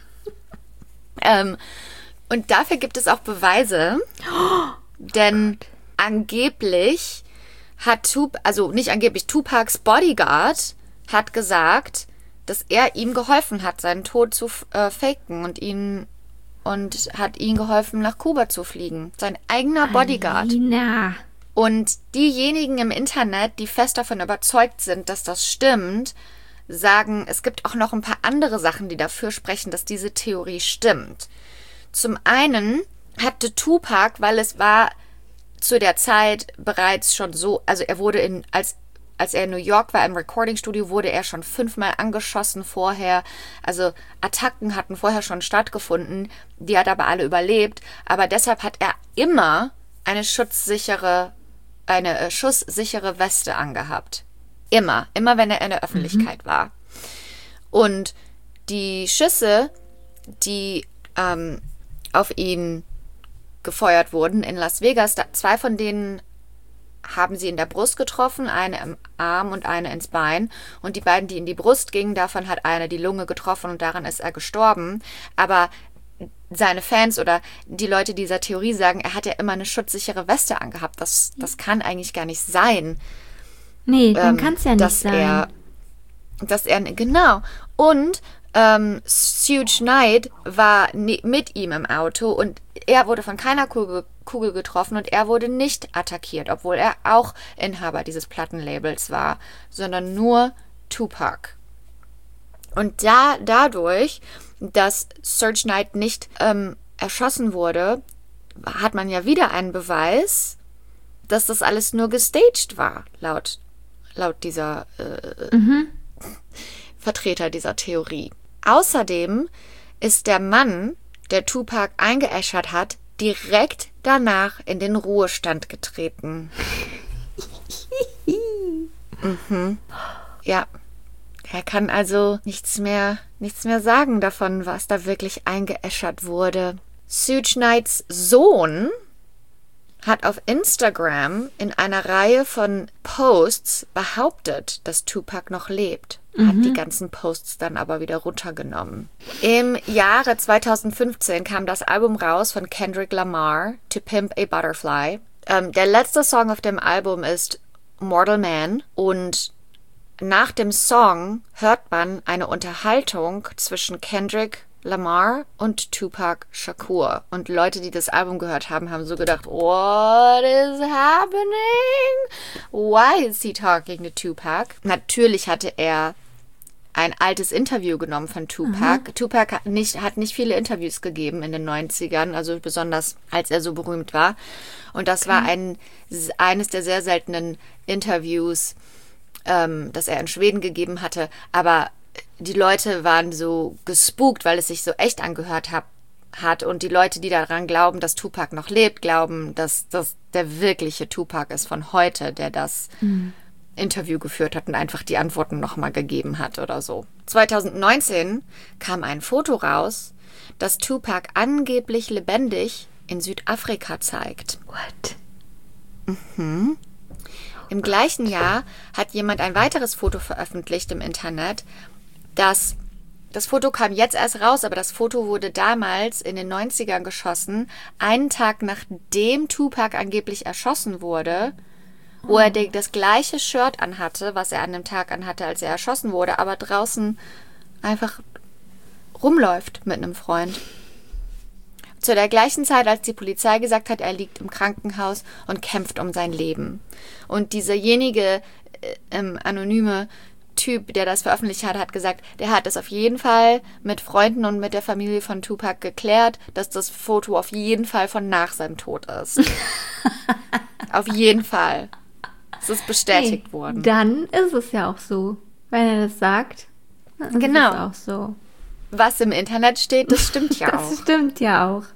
Und dafür gibt es auch Beweise, denn angeblich hat Tupacs Bodyguard hat gesagt, dass er ihm geholfen hat, seinen Tod zu faken und hat ihm geholfen, nach Kuba zu fliegen. Sein eigener Bodyguard. Alina. Und diejenigen im Internet, die fest davon überzeugt sind, dass das stimmt, sagen, es gibt auch noch ein paar andere Sachen, die dafür sprechen, dass diese Theorie stimmt. Zum einen hatte Tupac, weil es war zu der Zeit bereits schon so, also er wurde als er in New York war im Recording-Studio, wurde er schon 5-mal angeschossen vorher. Also Attacken hatten vorher schon stattgefunden. Die hat aber alle überlebt. Aber deshalb hat er immer eine schusssichere Weste angehabt. Immer wenn er in der Öffentlichkeit war. Und die Schüsse, die auf ihn gefeuert wurden in Las Vegas, 2 von denen haben sie in der Brust getroffen, eine im Arm und eine ins Bein. Und die beiden, die in die Brust gingen, davon hat eine die Lunge getroffen und daran ist er gestorben. Aber seine Fans oder die Leute dieser Theorie sagen, er hat ja immer eine schutzsichere Weste angehabt. Das kann eigentlich gar nicht sein. Nee, dann kann es ja nicht sein. Genau. Und Suge Knight war mit ihm im Auto und er wurde von keiner Kugel getroffen und er wurde nicht attackiert, obwohl er auch Inhaber dieses Plattenlabels war, sondern nur Tupac. Und dadurch, dass Suge Knight nicht erschossen wurde, hat man ja wieder einen Beweis, dass das alles nur gestaged war, laut dieser Vertreter dieser Theorie. Außerdem ist der Mann, der Tupac eingeäschert hat, direkt danach in den Ruhestand getreten. Ja, er kann also nichts mehr sagen davon, was da wirklich eingeäschert wurde. Suge Knights Sohn hat auf Instagram in einer Reihe von Posts behauptet, dass Tupac noch lebt. Hat die ganzen Posts dann aber wieder runtergenommen. Im Jahre 2015 kam das Album raus von Kendrick Lamar, To Pimp a Butterfly. Der letzte Song auf dem Album ist Mortal Man und nach dem Song hört man eine Unterhaltung zwischen Kendrick Lamar und Tupac Shakur. Und Leute, die das Album gehört haben, haben so gedacht, what is happening? Why is he talking to Tupac? Natürlich hatte er ein altes Interview genommen von Tupac. Tupac hat nicht viele Interviews gegeben in den 90ern, also besonders als er so berühmt war. Und das war eines der sehr seltenen Interviews, das er in Schweden gegeben hatte. Aber die Leute waren so gespukt, weil es sich so echt angehört hat. Und die Leute, die daran glauben, dass Tupac noch lebt, glauben, dass das der wirkliche Tupac ist von heute, der das Interview geführt hat und einfach die Antworten nochmal gegeben hat oder so. 2019 kam ein Foto raus, das Tupac angeblich lebendig in Südafrika zeigt. What? Im gleichen Jahr hat jemand ein weiteres Foto veröffentlicht im Internet. Das Foto kam jetzt erst raus, aber das Foto wurde damals in den 90ern geschossen, einen Tag nachdem Tupac angeblich erschossen wurde, wo er das gleiche Shirt anhatte, was er an dem Tag anhatte, als er erschossen wurde, aber draußen einfach rumläuft mit einem Freund. Zu der gleichen Zeit, als die Polizei gesagt hat, er liegt im Krankenhaus und kämpft um sein Leben. Und dieserjenige anonyme Typ, der das veröffentlicht hat, hat gesagt, der hat es auf jeden Fall mit Freunden und mit der Familie von Tupac geklärt, dass das Foto auf jeden Fall von nach seinem Tod ist. Auf jeden Fall. Es ist bestätigt worden. Dann ist es ja auch so. Wenn er das sagt, dann ist es auch so. Was im Internet steht, das stimmt ja auch. Das stimmt ja auch.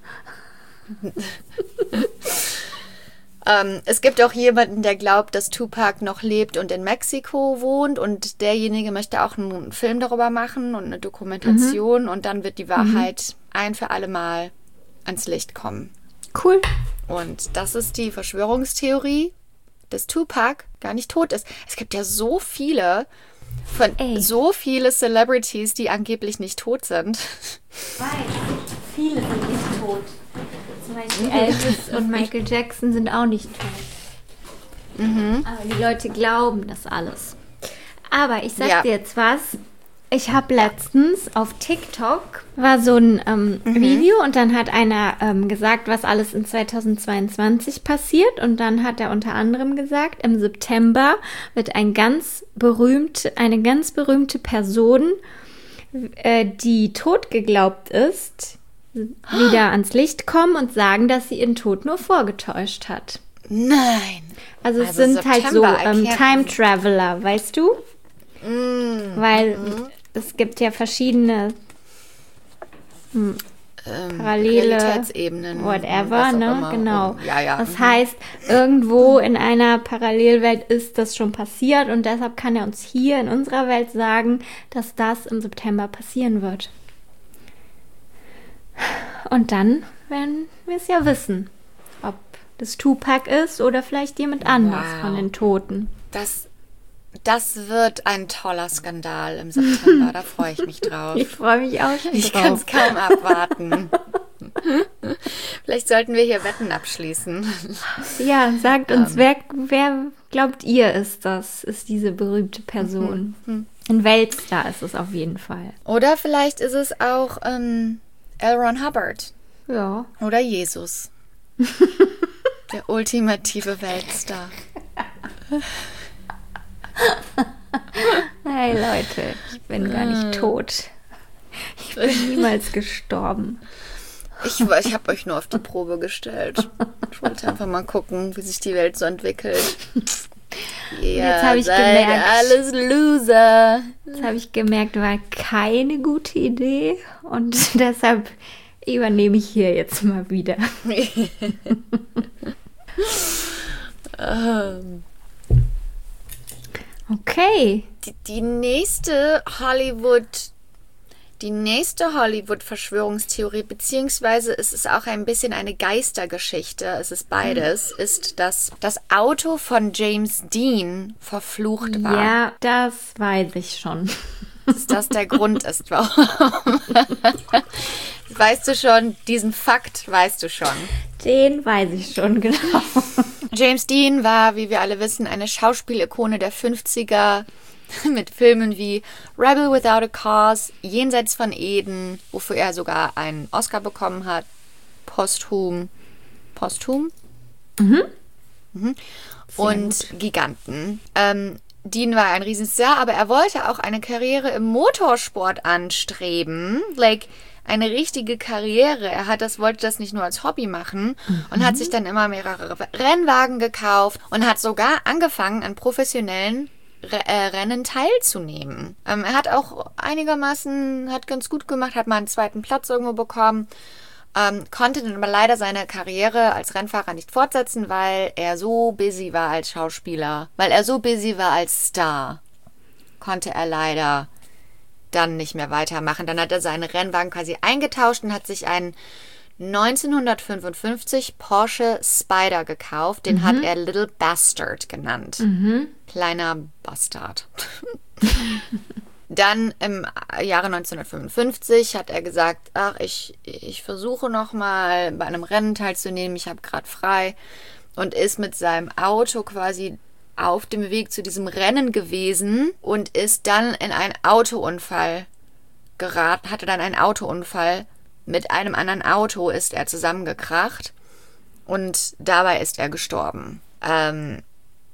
Es gibt auch jemanden, der glaubt, dass Tupac noch lebt und in Mexiko wohnt und derjenige möchte auch einen Film darüber machen und eine Dokumentation und dann wird die Wahrheit ein für alle Mal ans Licht kommen. Cool. Und das ist die Verschwörungstheorie, dass Tupac gar nicht tot ist. Es gibt ja so viele Celebrities, die angeblich nicht tot sind. Viele sind nicht tot. Zum Beispiel Elvis und Michael Jackson sind auch nicht tot. Aber die Leute glauben das alles. Aber ich sag dir jetzt was. Ich habe letztens auf TikTok war so ein Video und dann hat einer gesagt, was alles in 2022 passiert. Und dann hat er unter anderem gesagt, im September wird eine ganz berühmte Person, die tot geglaubt ist, wieder ans Licht kommen und sagen, dass sie ihren Tod nur vorgetäuscht hat. Nein. Also es sind halt so Time Traveler, weißt du? Weil es gibt ja verschiedene parallele Realitätsebenen. Whatever, ne? Genau. Ja. Das heißt, irgendwo in einer Parallelwelt ist das schon passiert und deshalb kann er uns hier in unserer Welt sagen, dass das im September passieren wird. Und dann werden wir es ja wissen, ob das Tupac ist oder vielleicht jemand anders von den Toten. Das wird ein toller Skandal im September. Da freue ich mich drauf. Ich freue mich auch schon drauf. Ich kann es kaum abwarten. Vielleicht sollten wir hier Wetten abschließen. Ja, sagt uns, wer glaubt ihr ist das? Ist diese berühmte Person? Ein Weltstar ist es auf jeden Fall. Oder vielleicht ist es auch L. Ron Hubbard. Ja. Oder Jesus. Der ultimative Weltstar. Hey Leute, ich bin gar nicht tot. Ich bin niemals gestorben. Ich habe euch nur auf die Probe gestellt. Ich wollte einfach mal gucken, wie sich die Welt so entwickelt. Jetzt habe ich gemerkt, alles Loser. Jetzt habe ich gemerkt, war keine gute Idee und deshalb übernehme ich hier jetzt mal wieder. Okay. Die nächste Hollywood-Verschwörungstheorie, beziehungsweise es ist auch ein bisschen eine Geistergeschichte, es ist beides, ist, dass das Auto von James Dean verflucht war. Ja, das weiß ich schon. Dass das der Grund ist, warum. Weißt du schon, diesen Fakt weißt du schon. Den weiß ich schon, genau. James Dean war, wie wir alle wissen, eine Schauspielikone der 50er mit Filmen wie Rebel Without a Cause, Jenseits von Eden, wofür er sogar einen Oscar bekommen hat, posthum? Und Giganten. Dean war ein Riesenstar, aber er wollte auch eine Karriere im Motorsport anstreben. Eine richtige Karriere. Wollte das nicht nur als Hobby machen und hat sich dann immer mehrere Rennwagen gekauft und hat sogar angefangen, an professionellen Rennen teilzunehmen. Er hat auch hat ganz gut gemacht, hat mal einen 2. Platz irgendwo bekommen, konnte dann aber leider seine Karriere als Rennfahrer nicht fortsetzen, weil er so busy war als Schauspieler, weil er so busy war als Star, konnte er leider dann nicht mehr weitermachen. Dann hat er seinen Rennwagen quasi eingetauscht und hat sich einen 1955 Porsche Spyder gekauft. Den hat er Little Bastard genannt. Kleiner Bastard. Dann im Jahre 1955 hat er gesagt, ich versuche nochmal bei einem Rennen teilzunehmen, ich habe gerade frei, und ist mit seinem Auto quasi auf dem Weg zu diesem Rennen gewesen und ist dann in einen Autounfall geraten, hatte dann einen Autounfall. Mit einem anderen Auto ist er zusammengekracht und dabei ist er gestorben. Dann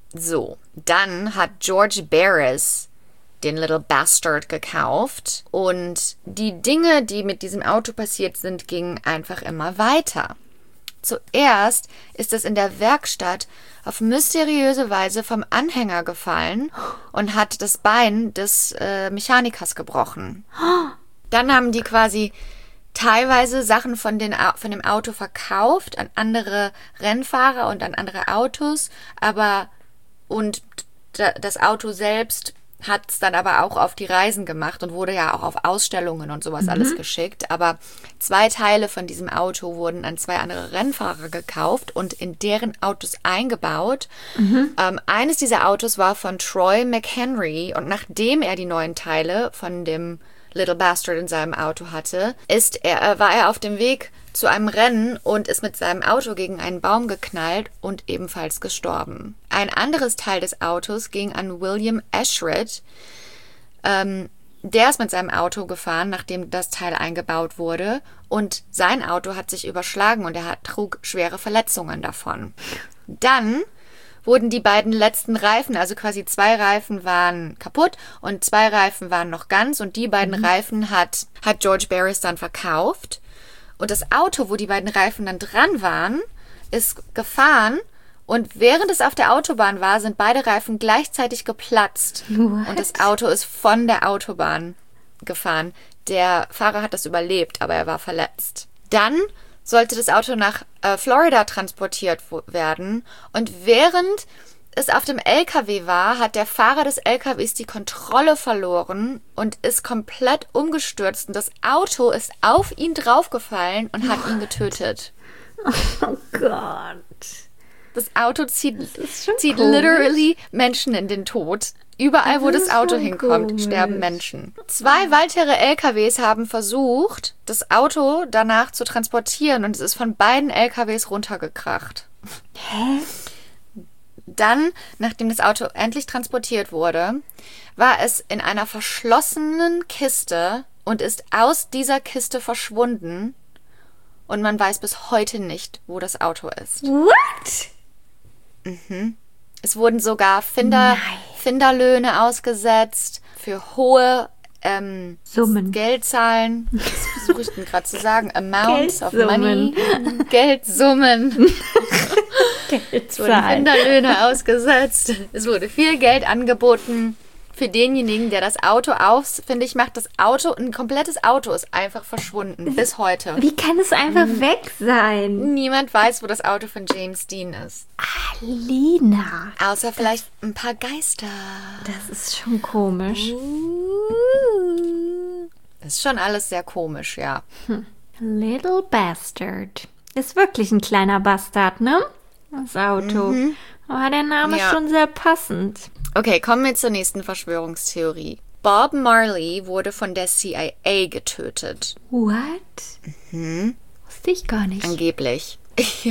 hat George Barris den Little Bastard gekauft und die Dinge, die mit diesem Auto passiert sind, gingen einfach immer weiter. Zuerst ist es in der Werkstatt auf mysteriöse Weise vom Anhänger gefallen und hat das Bein des Mechanikers gebrochen. Dann haben die quasi teilweise Sachen von dem Auto verkauft an andere Rennfahrer und an andere Autos, und das Auto selbst hat es dann aber auch auf die Reisen gemacht und wurde ja auch auf Ausstellungen und sowas alles geschickt. Aber 2 Teile von diesem Auto wurden an 2 andere Rennfahrer gekauft und in deren Autos eingebaut. Eines dieser Autos war von Troy McHenry und nachdem er die neuen Teile von dem Little Bastard in seinem Auto hatte, war er auf dem Weg zu einem Rennen und ist mit seinem Auto gegen einen Baum geknallt und ebenfalls gestorben. Ein anderes Teil des Autos ging an William Eschritt. Der ist mit seinem Auto gefahren, nachdem das Teil eingebaut wurde, und sein Auto hat sich überschlagen und er trug schwere Verletzungen davon. Dann wurden die beiden letzten Reifen, also quasi 2 Reifen waren kaputt und 2 Reifen waren noch ganz, und die beiden Reifen hat George Barris dann verkauft. Und das Auto, wo die beiden Reifen dann dran waren, ist gefahren, und während es auf der Autobahn war, sind beide Reifen gleichzeitig geplatzt. What? Und das Auto ist von der Autobahn gefahren. Der Fahrer hat das überlebt, aber er war verletzt. Dann sollte das Auto nach Florida transportiert werden, und während es auf dem LKW war, hat der Fahrer des LKWs die Kontrolle verloren und ist komplett umgestürzt. Und das Auto ist auf ihn draufgefallen und hat ihn getötet. Oh Gott. Das Auto zieht literally Menschen in den Tod. Überall, wo das Auto hinkommt, sterben Menschen. 2 weitere LKWs haben versucht, das Auto danach zu transportieren, und es ist von beiden LKWs runtergekracht. Hä? Dann, nachdem das Auto endlich transportiert wurde, war es in einer verschlossenen Kiste und ist aus dieser Kiste verschwunden. Und man weiß bis heute nicht, wo das Auto ist. What? Es wurden sogar Finderlöhne ausgesetzt für hohe Summen. Geldzahlen. Das versuche ich denn gerade zu sagen. Amounts of money. Geldssummen. Es wurden Finderlöhne ausgesetzt. Es wurde viel Geld angeboten für denjenigen, der das Auto macht das Auto, ein komplettes Auto ist einfach verschwunden. Bis heute. Wie kann es einfach weg sein? Niemand weiß, wo das Auto von James Dean ist. Alina. Außer vielleicht ein paar Geister. Das ist schon komisch. Das ist schon alles sehr komisch, ja. Little Bastard. Ist wirklich ein kleiner Bastard, ne? Das Auto. Aber der Name ist schon sehr passend. Okay, kommen wir zur nächsten Verschwörungstheorie. Bob Marley wurde von der CIA getötet. What? Wusste ich gar nicht. Angeblich.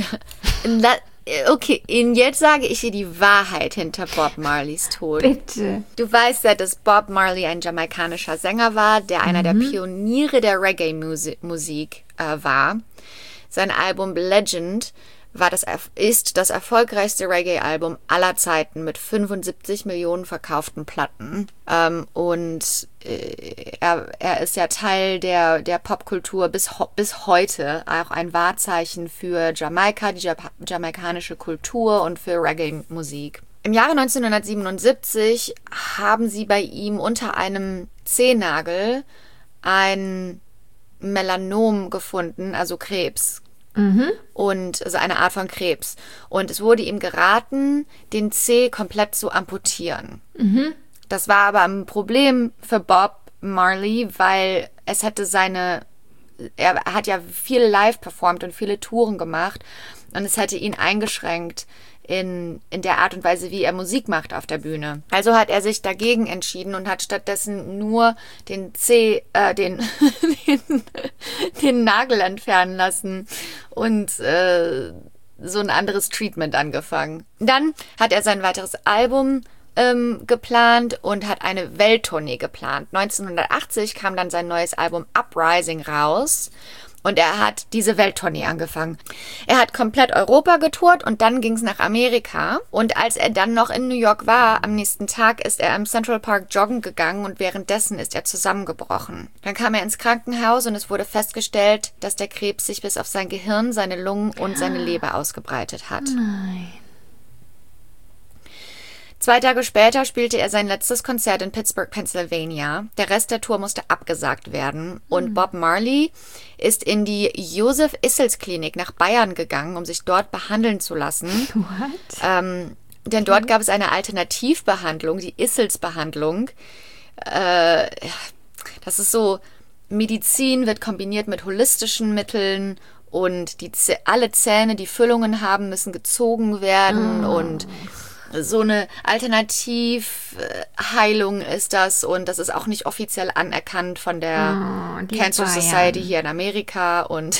Okay, und jetzt sage ich dir die Wahrheit hinter Bob Marleys Tod. Bitte. Du weißt ja, dass Bob Marley ein jamaikanischer Sänger war, der einer der Pioniere der Reggae-Musik war. Sein Album Legend ist das erfolgreichste Reggae-Album aller Zeiten mit 75 Millionen verkauften Platten. Und er ist ja Teil der Popkultur bis heute, auch ein Wahrzeichen für Jamaika, die jamaikanische Kultur und für Reggae-Musik. Im Jahre 1977 haben sie bei ihm unter einem Zehennagel ein Melanom gefunden, also Krebs. Und also eine Art von Krebs. Und es wurde ihm geraten, den Zeh komplett zu amputieren. Das war aber ein Problem für Bob Marley, weil er hat ja viel live performt und viele Touren gemacht und es hätte ihn eingeschränkt in der Art und Weise, wie er Musik macht auf der Bühne. Also hat er sich dagegen entschieden und hat stattdessen nur den Nagel entfernen lassen und so ein anderes Treatment angefangen. Dann hat er sein weiteres Album geplant und hat eine Welttournee geplant. 1980 kam dann sein neues Album Uprising raus. Und er hat diese Welttournee angefangen. Er hat komplett Europa getourt und dann ging es nach Amerika. Und als er dann noch in New York war, am nächsten Tag ist er im Central Park joggen gegangen und währenddessen ist er zusammengebrochen. Dann kam er ins Krankenhaus und es wurde festgestellt, dass der Krebs sich bis auf sein Gehirn, seine Lungen und seine Leber ausgebreitet hat. Nein. 2 Tage später spielte er sein letztes Konzert in Pittsburgh, Pennsylvania. Der Rest der Tour musste abgesagt werden. Und Bob Marley ist in die Josef-Issels-Klinik nach Bayern gegangen, um sich dort behandeln zu lassen. What? Denn dort gab es eine Alternativbehandlung, die Issels-Behandlung. Das ist so, Medizin wird kombiniert mit holistischen Mitteln und alle Zähne, die Füllungen haben, müssen gezogen werden und so eine Alternativheilung ist das und das ist auch nicht offiziell anerkannt von der Cancer Bayern. Society hier in Amerika und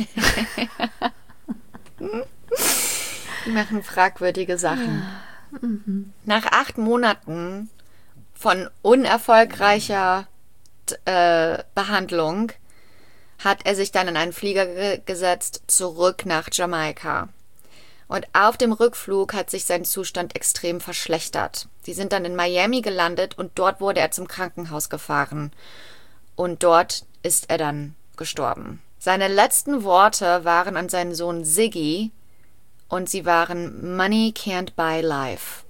die machen fragwürdige Sachen. Nach 8 Monaten von unerfolgreicher Behandlung hat er sich dann in einen Flieger gesetzt, zurück nach Jamaika. Und auf dem Rückflug hat sich sein Zustand extrem verschlechtert. Sie sind dann in Miami gelandet und dort wurde er zum Krankenhaus gefahren. Und dort ist er dann gestorben. Seine letzten Worte waren an seinen Sohn Ziggy und sie waren Money can't buy life.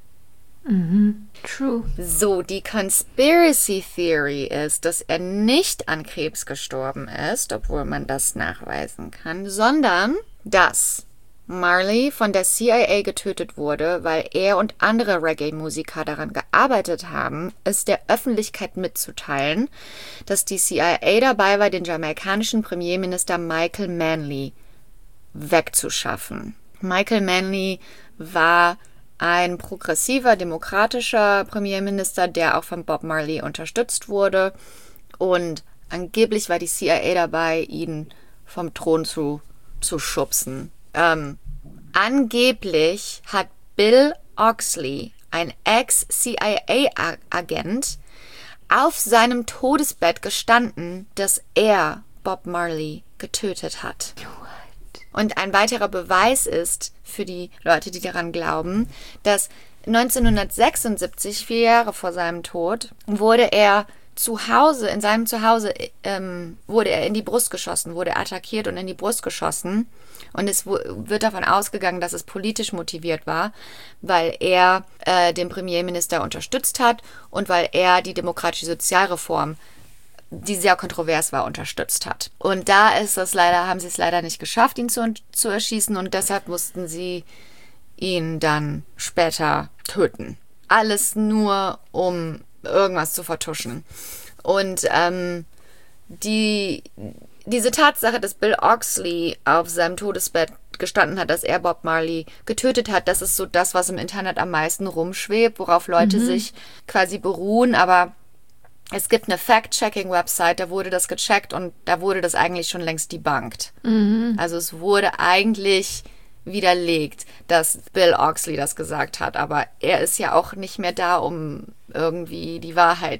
True. So, die Conspiracy Theory ist, dass er nicht an Krebs gestorben ist, obwohl man das nachweisen kann, sondern dass Marley von der CIA getötet wurde, weil er und andere Reggae-Musiker daran gearbeitet haben, es der Öffentlichkeit mitzuteilen, dass die CIA dabei war, den jamaikanischen Premierminister Michael Manley wegzuschaffen. Michael Manley war ein progressiver, demokratischer Premierminister, der auch von Bob Marley unterstützt wurde. Und angeblich war die CIA dabei, ihn vom Thron zu schubsen. Angeblich hat Bill Oxley, ein Ex-CIA-Agent, auf seinem Todesbett gestanden, dass er Bob Marley getötet hat. Und ein weiterer Beweis ist für die Leute, die daran glauben, dass 1976, 4 Jahre vor seinem Tod, wurde er in seinem Zuhause wurde er in die Brust geschossen, wurde attackiert und in die Brust geschossen. Und es wird davon ausgegangen, dass es politisch motiviert war, weil er den Premierminister unterstützt hat und weil er die demokratische Sozialreform, die sehr kontrovers war, unterstützt hat. Und da haben sie es leider nicht geschafft, ihn zu erschießen und deshalb mussten sie ihn dann später töten. Alles nur, um irgendwas zu vertuschen. Und diese Tatsache, dass Bill Oxley auf seinem Todesbett gestanden hat, dass er Bob Marley getötet hat, das ist so das, was im Internet am meisten rumschwebt, worauf Leute sich quasi beruhen, aber es gibt eine Fact-Checking-Website, da wurde das gecheckt und da wurde das eigentlich schon längst debunked. Also es wurde eigentlich widerlegt, dass Bill Oxley das gesagt hat, aber er ist ja auch nicht mehr da, um irgendwie die Wahrheit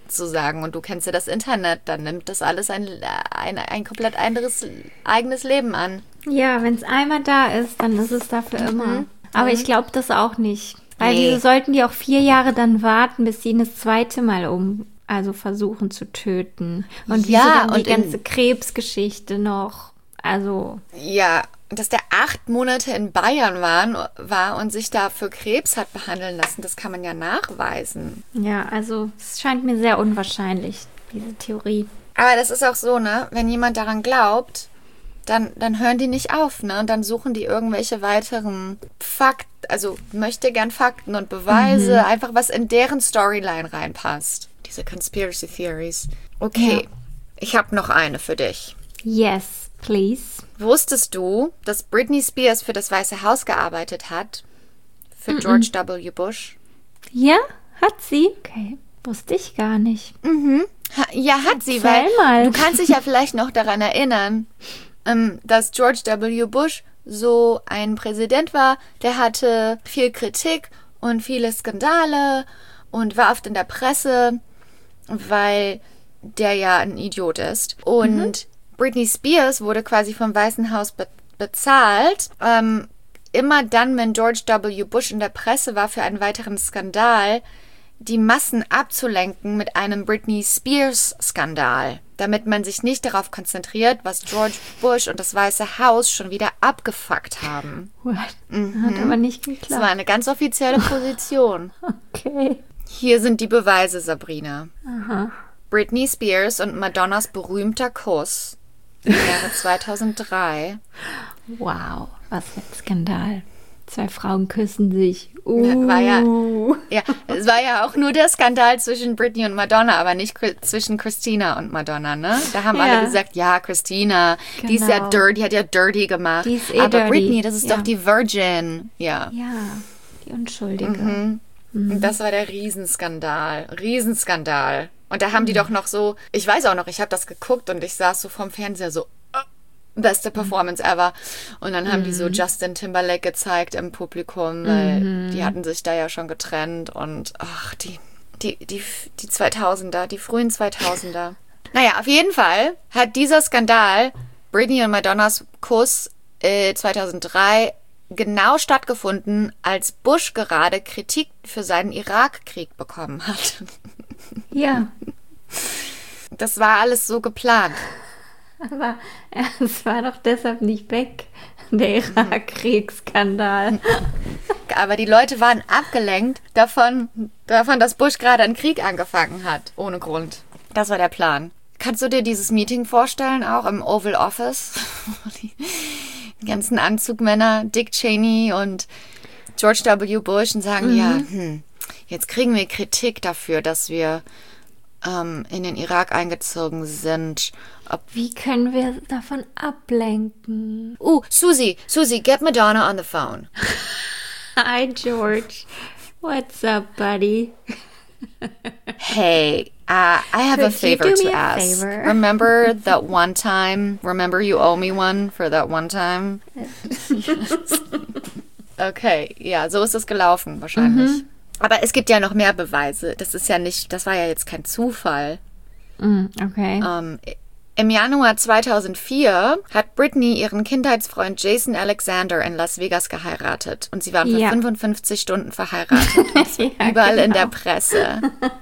sozusagen. Und du kennst ja das Internet, dann nimmt das alles ein komplett anderes, eigenes Leben an. Ja, wenn es einmal da ist, dann ist es da für immer. Aber ich glaube das auch nicht. Weil diese sollten die auch 4 Jahre dann warten, bis sie ihn das zweite Mal versuchen zu töten. Und wie sie dann die ganze Krebsgeschichte noch, Ja, dass der 8 Monate in Bayern war und sich da für Krebs hat behandeln lassen, das kann man ja nachweisen. Ja, es scheint mir sehr unwahrscheinlich, diese Theorie. Aber das ist auch so, ne? Wenn jemand daran glaubt, dann hören die nicht auf, ne? Und dann suchen die irgendwelche weiteren Fakten, möchte gern Fakten und Beweise, einfach was in deren Storyline reinpasst. Diese Conspiracy Theories. Okay, ich habe noch eine für dich. Yes, please. Wusstest du, dass Britney Spears für das Weiße Haus gearbeitet hat? Für George W. Bush? Ja, hat sie? Okay, wusste ich gar nicht. Ja, hat sie, Erzähl weil mal. du kannst dich ja vielleicht noch daran erinnern, dass George W. Bush so ein Präsident war, der hatte viel Kritik und viele Skandale und war oft in der Presse, weil der ja ein Idiot ist. Und Britney Spears wurde quasi vom Weißen Haus bezahlt, immer dann, wenn George W. Bush in der Presse war für einen weiteren Skandal, die Massen abzulenken mit einem Britney Spears-Skandal, damit man sich nicht darauf konzentriert, was George Bush und das Weiße Haus schon wieder abgefuckt haben. What? Hat aber nicht geklappt. Das war eine ganz offizielle Position. Okay. Hier sind die Beweise, Sabrina. Aha. Britney Spears und Madonnas berühmter Kuss im Jahre 2003. Wow, was für ein Skandal. 2 Frauen küssen sich. Es war ja auch nur der Skandal zwischen Britney und Madonna, aber nicht zwischen Christina und Madonna, ne? Da haben alle gesagt, ja, Christina, die ist ja dirty, hat ja dirty gemacht. Die ist aber dirty. Britney, das ist doch die Virgin. Ja. Ja, die Unschuldige. Und das war der Riesenskandal. Und da haben die doch noch so, ich weiß auch noch, ich habe das geguckt und ich saß so vorm Fernseher so, beste Performance ever. Und dann haben die so Justin Timberlake gezeigt im Publikum, weil die hatten sich da ja schon getrennt und die 2000er, die frühen 2000er. Naja, auf jeden Fall hat dieser Skandal, Britney und Madonnas Kuss 2003, genau stattgefunden, als Bush gerade Kritik für seinen Irakkrieg bekommen hat. Ja. Das war alles so geplant. Aber es war doch deshalb nicht weg, der Irakkriegsskandal. Aber die Leute waren abgelenkt davon, dass Bush gerade einen Krieg angefangen hat. Ohne Grund. Das war der Plan. Kannst du dir dieses Meeting vorstellen, auch im Oval Office? Die ganzen Anzugmänner, Dick Cheney und George W. Bush, und sagen, jetzt kriegen wir Kritik dafür, dass wir in den Irak eingezogen sind. Wie können wir davon ablenken? Susie, get Madonna on the phone. Hi, George. What's up, buddy? Hey, I have a favor to ask. Remember that one time? Remember you owe me one for that one time? Okay, ja, so ist es gelaufen wahrscheinlich. Aber es gibt ja noch mehr Beweise. Das war ja jetzt kein Zufall. Okay. Im Januar 2004 hat Britney ihren Kindheitsfreund Jason Alexander in Las Vegas geheiratet. Und sie waren für 55 Stunden verheiratet. Überall in der Presse.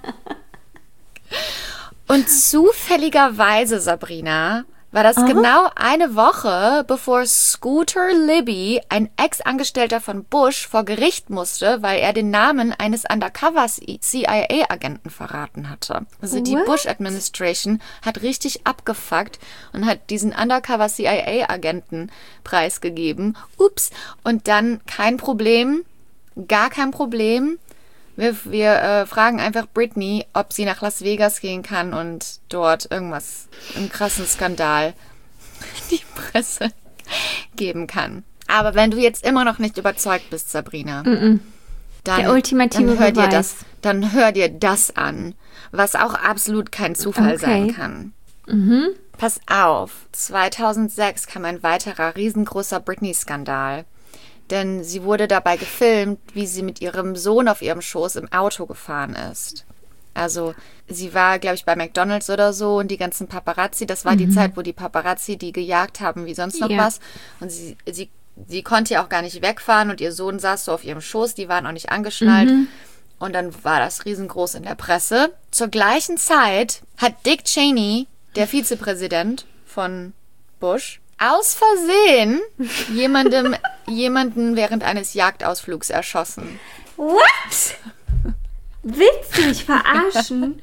Und zufälligerweise, Sabrina, war das genau eine Woche, bevor Scooter Libby, ein Ex-Angestellter von Bush, vor Gericht musste, weil er den Namen eines Undercover-CIA-Agenten verraten hatte. Also die Bush-Administration hat richtig abgefuckt und hat diesen Undercover-CIA-Agenten preisgegeben. Ups. Und dann kein Problem, gar kein Problem. Wir fragen einfach Britney, ob sie nach Las Vegas gehen kann und dort einen krassen Skandal die Presse geben kann. Aber wenn du jetzt immer noch nicht überzeugt bist, Sabrina, der ultimative Beweis. Dann hör dir das an, was auch absolut kein Zufall sein kann. Pass auf, 2006 kam ein weiterer riesengroßer Britney-Skandal. Denn sie wurde dabei gefilmt, wie sie mit ihrem Sohn auf ihrem Schoß im Auto gefahren ist. Also sie war, glaube ich, bei McDonald's oder so und die ganzen Paparazzi, das war die Zeit, wo die Paparazzi die gejagt haben wie sonst noch was. Und sie konnte ja auch gar nicht wegfahren und ihr Sohn saß so auf ihrem Schoß, die waren auch nicht angeschnallt. Und dann war das riesengroß in der Presse. Zur gleichen Zeit hat Dick Cheney, der Vizepräsident von Bush, aus Versehen jemanden während eines Jagdausflugs erschossen. What? Willst du mich verarschen?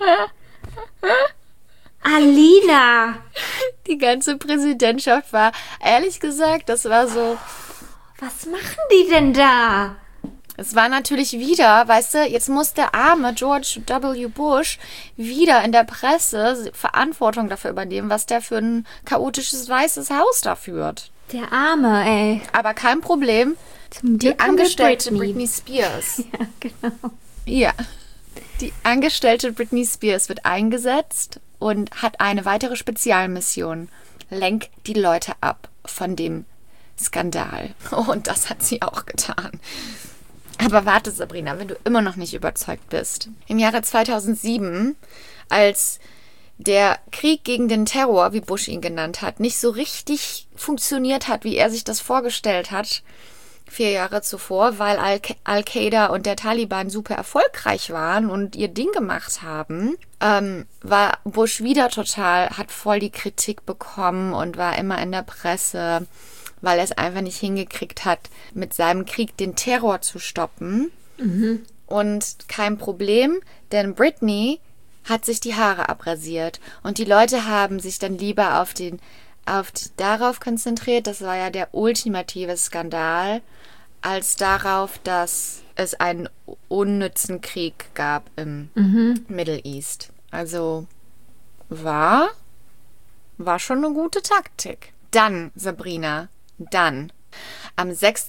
Alina! Die ganze Präsidentschaft war, ehrlich gesagt, das war so... Was machen die denn da? Es war natürlich wieder, weißt du, jetzt muss der arme George W. Bush wieder in der Presse Verantwortung dafür übernehmen, was der für ein chaotisches Weißes Haus da führt. Der Arme, ey. Aber kein Problem. Die Angestellte Britney Spears. Ja, genau. Ja. Die Angestellte Britney Spears wird eingesetzt und hat eine weitere Spezialmission. Lenk die Leute ab von dem Skandal. Und das hat sie auch getan. Aber warte, Sabrina, wenn du immer noch nicht überzeugt bist. Im Jahre 2007, als der Krieg gegen den Terror, wie Bush ihn genannt hat, nicht so richtig funktioniert hat, wie er sich das vorgestellt hat, 4 Jahre zuvor, weil Al-Qaida und der Taliban super erfolgreich waren und ihr Ding gemacht haben, war Bush wieder hat voll die Kritik bekommen und war immer in der Presse, weil er es einfach nicht hingekriegt hat, mit seinem Krieg den Terror zu stoppen. Und kein Problem, denn Britney hat sich die Haare abrasiert. Und die Leute haben sich dann lieber darauf konzentriert, das war ja der ultimative Skandal, als darauf, dass es einen unnützen Krieg gab im Middle East. Also war schon eine gute Taktik. Dann, Sabrina, am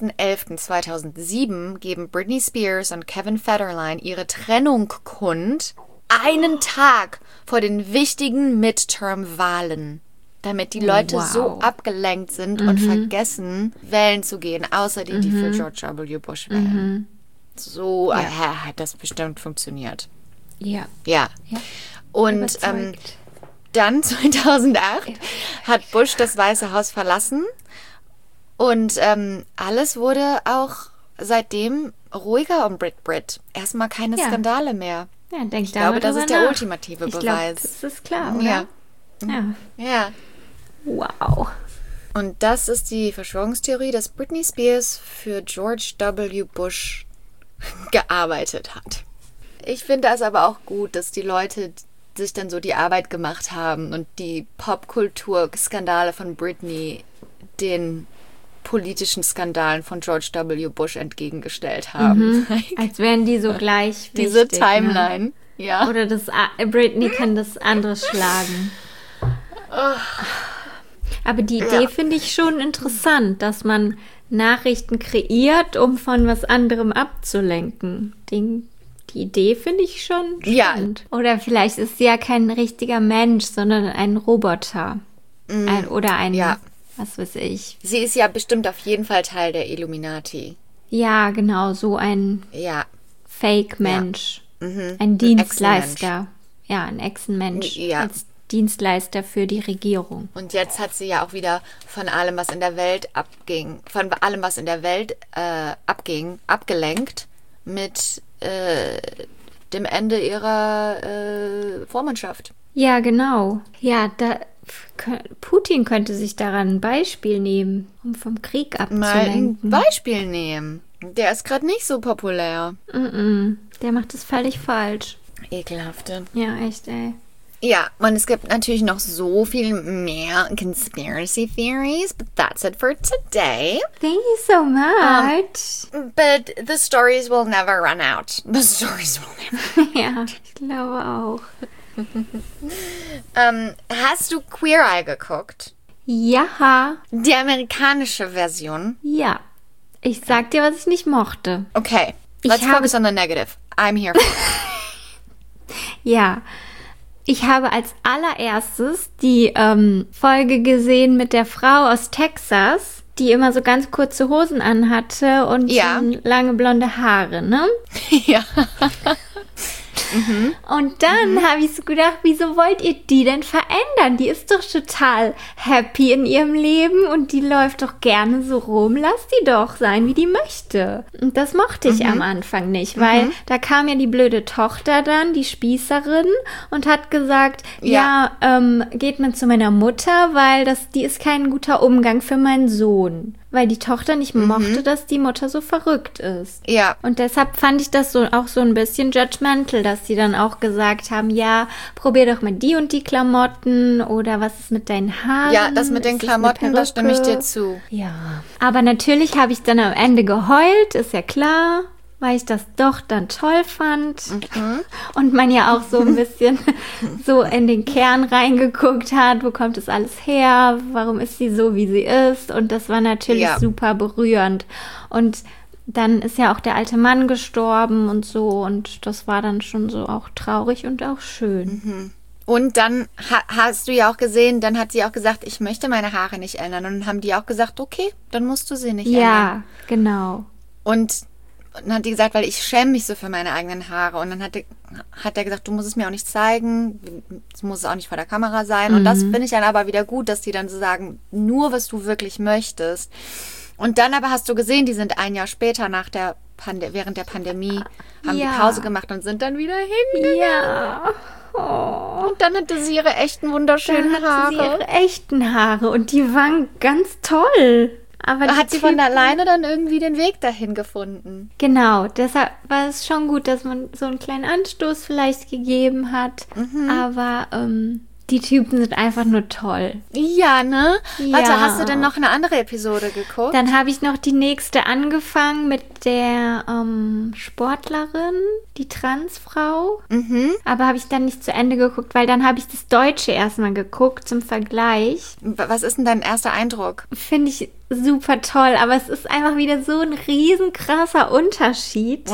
6.11.2007 geben Britney Spears und Kevin Federline ihre Trennung kund, einen Tag vor den wichtigen Midterm-Wahlen, damit die Leute so abgelenkt sind und vergessen, wählen zu gehen, außer die für George W. Bush wählen. So hat das bestimmt funktioniert. Ja. Und dann 2008 hat Bush das Weiße Haus verlassen und alles wurde auch seitdem ruhiger um Brit. Erstmal keine Skandale mehr. Ja, ich glaube, das ist der ultimative Beweis. Das ist klar, oder? Ja. Wow. Und das ist die Verschwörungstheorie, dass Britney Spears für George W. Bush gearbeitet hat. Ich finde das aber auch gut, dass die Leute sich dann so die Arbeit gemacht haben und die Popkultur-Skandale von Britney den politischen Skandalen von George W. Bush entgegengestellt haben. Als wären die so gleich wichtig. Diese Timeline, ne? ja. Oder Britney kann das andere schlagen. Aber die Idee finde ich schon interessant, dass man Nachrichten kreiert, um von was anderem abzulenken. Die Idee finde ich schon spannend. Ja. Oder vielleicht ist sie ja kein richtiger Mensch, sondern ein Roboter. Was weiß ich. Sie ist ja bestimmt auf jeden Fall Teil der Illuminati. Ja, genau, so ein Fake-Mensch. Ja. Ein Dienstleister. Ein Echsenmensch. Ja. Als Dienstleister für die Regierung. Und jetzt hat sie ja auch wieder von allem, was in der Welt abgelenkt mit dem Ende ihrer Vormundschaft. Ja, genau. Ja, Putin könnte sich daran ein Beispiel nehmen, um vom Krieg abzulenken. Mal ein Beispiel nehmen. Der ist gerade nicht so populär. Der macht es völlig falsch. Ekelhafte. Ja, echt, ey. Ja, und es gibt natürlich noch so viel mehr Conspiracy Theories, but that's it for today. Thank you so much. But the stories will never run out. Ja, ich glaube auch. Hast du Queer Eye geguckt? Ja. Die amerikanische Version? Ja. Ich sag dir, was ich nicht mochte. Okay, let's focus on the negative. I'm here for it. Ja. Ich habe als allererstes die Folge gesehen mit der Frau aus Texas, die immer so ganz kurze Hosen anhatte und lange blonde Haare, ne? Ja. Und dann habe ich so gedacht, wieso wollt ihr die denn verändern? Die ist doch total happy in ihrem Leben und die läuft doch gerne so rum. Lass die doch sein, wie die möchte. Und das mochte ich am Anfang nicht, weil da kam ja die blöde Tochter dann, die Spießerin, und hat gesagt, geht man zu meiner Mutter, weil die ist kein guter Umgang für meinen Sohn. Weil die Tochter nicht mochte, dass die Mutter so verrückt ist. Ja. Und deshalb fand ich das auch so ein bisschen judgmental, dass sie dann auch gesagt haben, ja, probier doch mal die und die Klamotten oder was ist mit deinen Haaren? Ja, das mit den Klamotten, da stimme ich dir zu. Ja. Aber natürlich habe ich dann am Ende geheult, ist ja klar, weil ich das doch dann toll fand. Und man ja auch so ein bisschen so in den Kern reingeguckt hat, wo kommt das alles her, warum ist sie so, wie sie ist. Und das war natürlich super berührend. Und dann ist ja auch der alte Mann gestorben und so. Und das war dann schon so auch traurig und auch schön. Und dann hast du ja auch gesehen, dann hat sie auch gesagt, ich möchte meine Haare nicht ändern. Und dann haben die auch gesagt, okay, dann musst du sie nicht ändern. Ja, genau. Und dann hat die gesagt, weil ich schäme mich so für meine eigenen Haare. Und dann hat er gesagt, du musst es mir auch nicht zeigen. Es muss auch nicht vor der Kamera sein. Und das finde ich dann aber wieder gut, dass die dann so sagen, nur was du wirklich möchtest. Und dann aber hast du gesehen, die sind ein Jahr später während der Pandemie, haben die Pause gemacht und sind dann wieder hingegangen. Ja. Oh. Und dann hatte sie ihre echten, wunderschönen Dann Haare. hatte sie ihre echten Haare und die waren ganz toll. Aber hat sie von alleine dann irgendwie den Weg dahin gefunden. Genau, deshalb war es schon gut, dass man so einen kleinen Anstoß vielleicht gegeben hat. Aber die Typen sind einfach nur toll. Ja, ne? Ja. Warte, hast du denn noch eine andere Episode geguckt? Dann habe ich noch die nächste angefangen mit der Sportlerin, die Transfrau. Aber habe ich dann nicht zu Ende geguckt, weil dann habe ich das Deutsche erstmal geguckt zum Vergleich. Was ist denn dein erster Eindruck? Finde ich super toll, aber es ist einfach wieder so ein riesenkrasser Unterschied.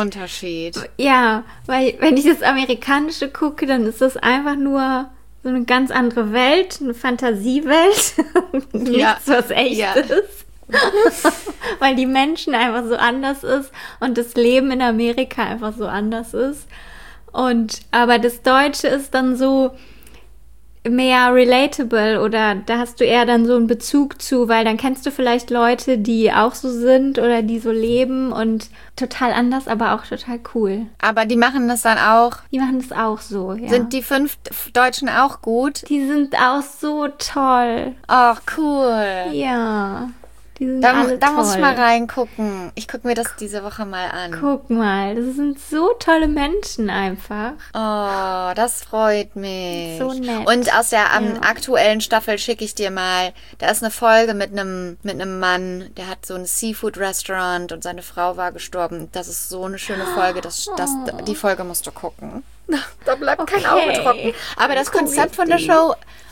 Ja, weil wenn ich das Amerikanische gucke, dann ist das einfach nur so eine ganz andere Welt, eine Fantasiewelt. Nichts, was echt ist. Weil die Menschen einfach so anders ist und das Leben in Amerika einfach so anders ist. Aber das Deutsche ist dann so mehr relatable oder da hast du eher dann so einen Bezug zu, weil dann kennst du vielleicht Leute, die auch so sind oder die so leben und total anders, aber auch total cool. Aber die machen das dann auch? Die machen das auch so, ja. Sind die 5 Deutschen auch gut? Die sind auch so toll. Ach, cool. Ja. Die sind alle da toll. muss ich mal reingucken. Ich gucke mir das diese Woche mal an. Guck mal, das sind so tolle Menschen einfach. Oh, das freut mich. So nett. Und aus der aktuellen Staffel schicke ich dir mal, da ist eine Folge mit einem Mann, der hat so ein Seafood-Restaurant und seine Frau war gestorben. Das ist so eine schöne Folge, die Folge musst du gucken. Da bleibt kein Auge trocken. Aber das Konzept von der Show,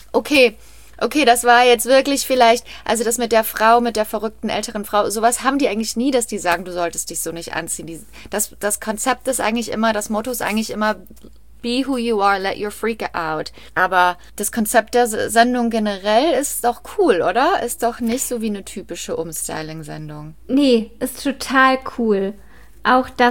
okay, das war jetzt wirklich vielleicht, also das mit der Frau, mit der verrückten älteren Frau, sowas haben die eigentlich nie, dass die sagen, du solltest dich so nicht anziehen. Das Konzept ist eigentlich immer, das Motto ist eigentlich immer, be who you are, let your freak out. Aber das Konzept der Sendung generell ist doch cool, oder? Ist doch nicht so wie eine typische Umstyling-Sendung. Nee, ist total cool. Auch dass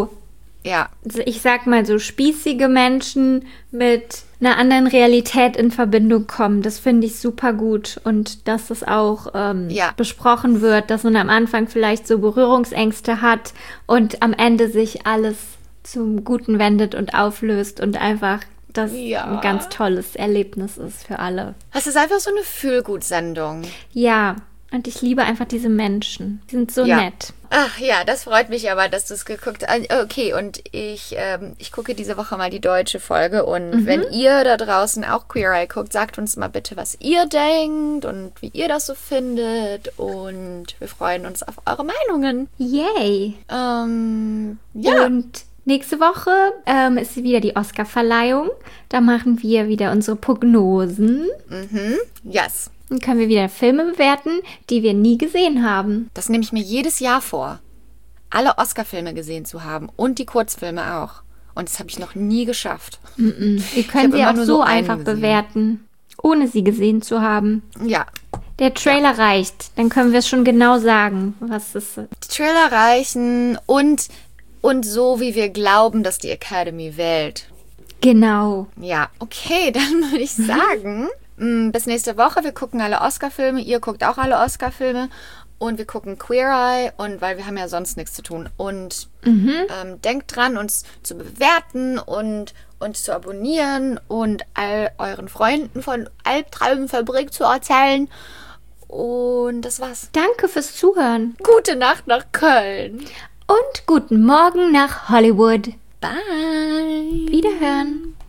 ich sag mal so spießige Menschen mit einer anderen Realität in Verbindung kommen. Das finde ich super gut. Und dass das auch besprochen wird, dass man am Anfang vielleicht so Berührungsängste hat und am Ende sich alles zum Guten wendet und auflöst und einfach das ein ganz tolles Erlebnis ist für alle. Es ist einfach so eine Fühlgut-Sendung. Ja, und ich liebe einfach diese Menschen. Die sind so nett. Ach ja, das freut mich aber, dass du es geguckt hast. Okay, und ich gucke diese Woche mal die deutsche Folge. Und wenn ihr da draußen auch Queer Eye guckt, sagt uns mal bitte, was ihr denkt und wie ihr das so findet. Und wir freuen uns auf eure Meinungen. Yay! Ja. Und nächste Woche ist wieder die Oscar-Verleihung. Da machen wir wieder unsere Prognosen. Yes. Dann können wir wieder Filme bewerten, die wir nie gesehen haben. Das nehme ich mir jedes Jahr vor, alle Oscar-Filme gesehen zu haben und die Kurzfilme auch. Und das habe ich noch nie geschafft. Wir können sie auch so einfach bewerten, ohne sie gesehen zu haben. Ja. Der Trailer reicht, dann können wir es schon genau sagen, was es ist. Die Trailer reichen und so, wie wir glauben, dass die Academy wählt. Genau. Ja, okay, dann würde ich sagen, bis nächste Woche. Wir gucken alle Oscar-Filme. Ihr guckt auch alle Oscar-Filme. Und wir gucken Queer Eye. Und weil wir haben ja sonst nichts zu tun. Und denkt dran, uns zu bewerten und uns zu abonnieren und all euren Freunden von Albtraumfabrik zu erzählen. Und das war's. Danke fürs Zuhören. Gute Nacht nach Köln. Und guten Morgen nach Hollywood. Bye. Wiederhören.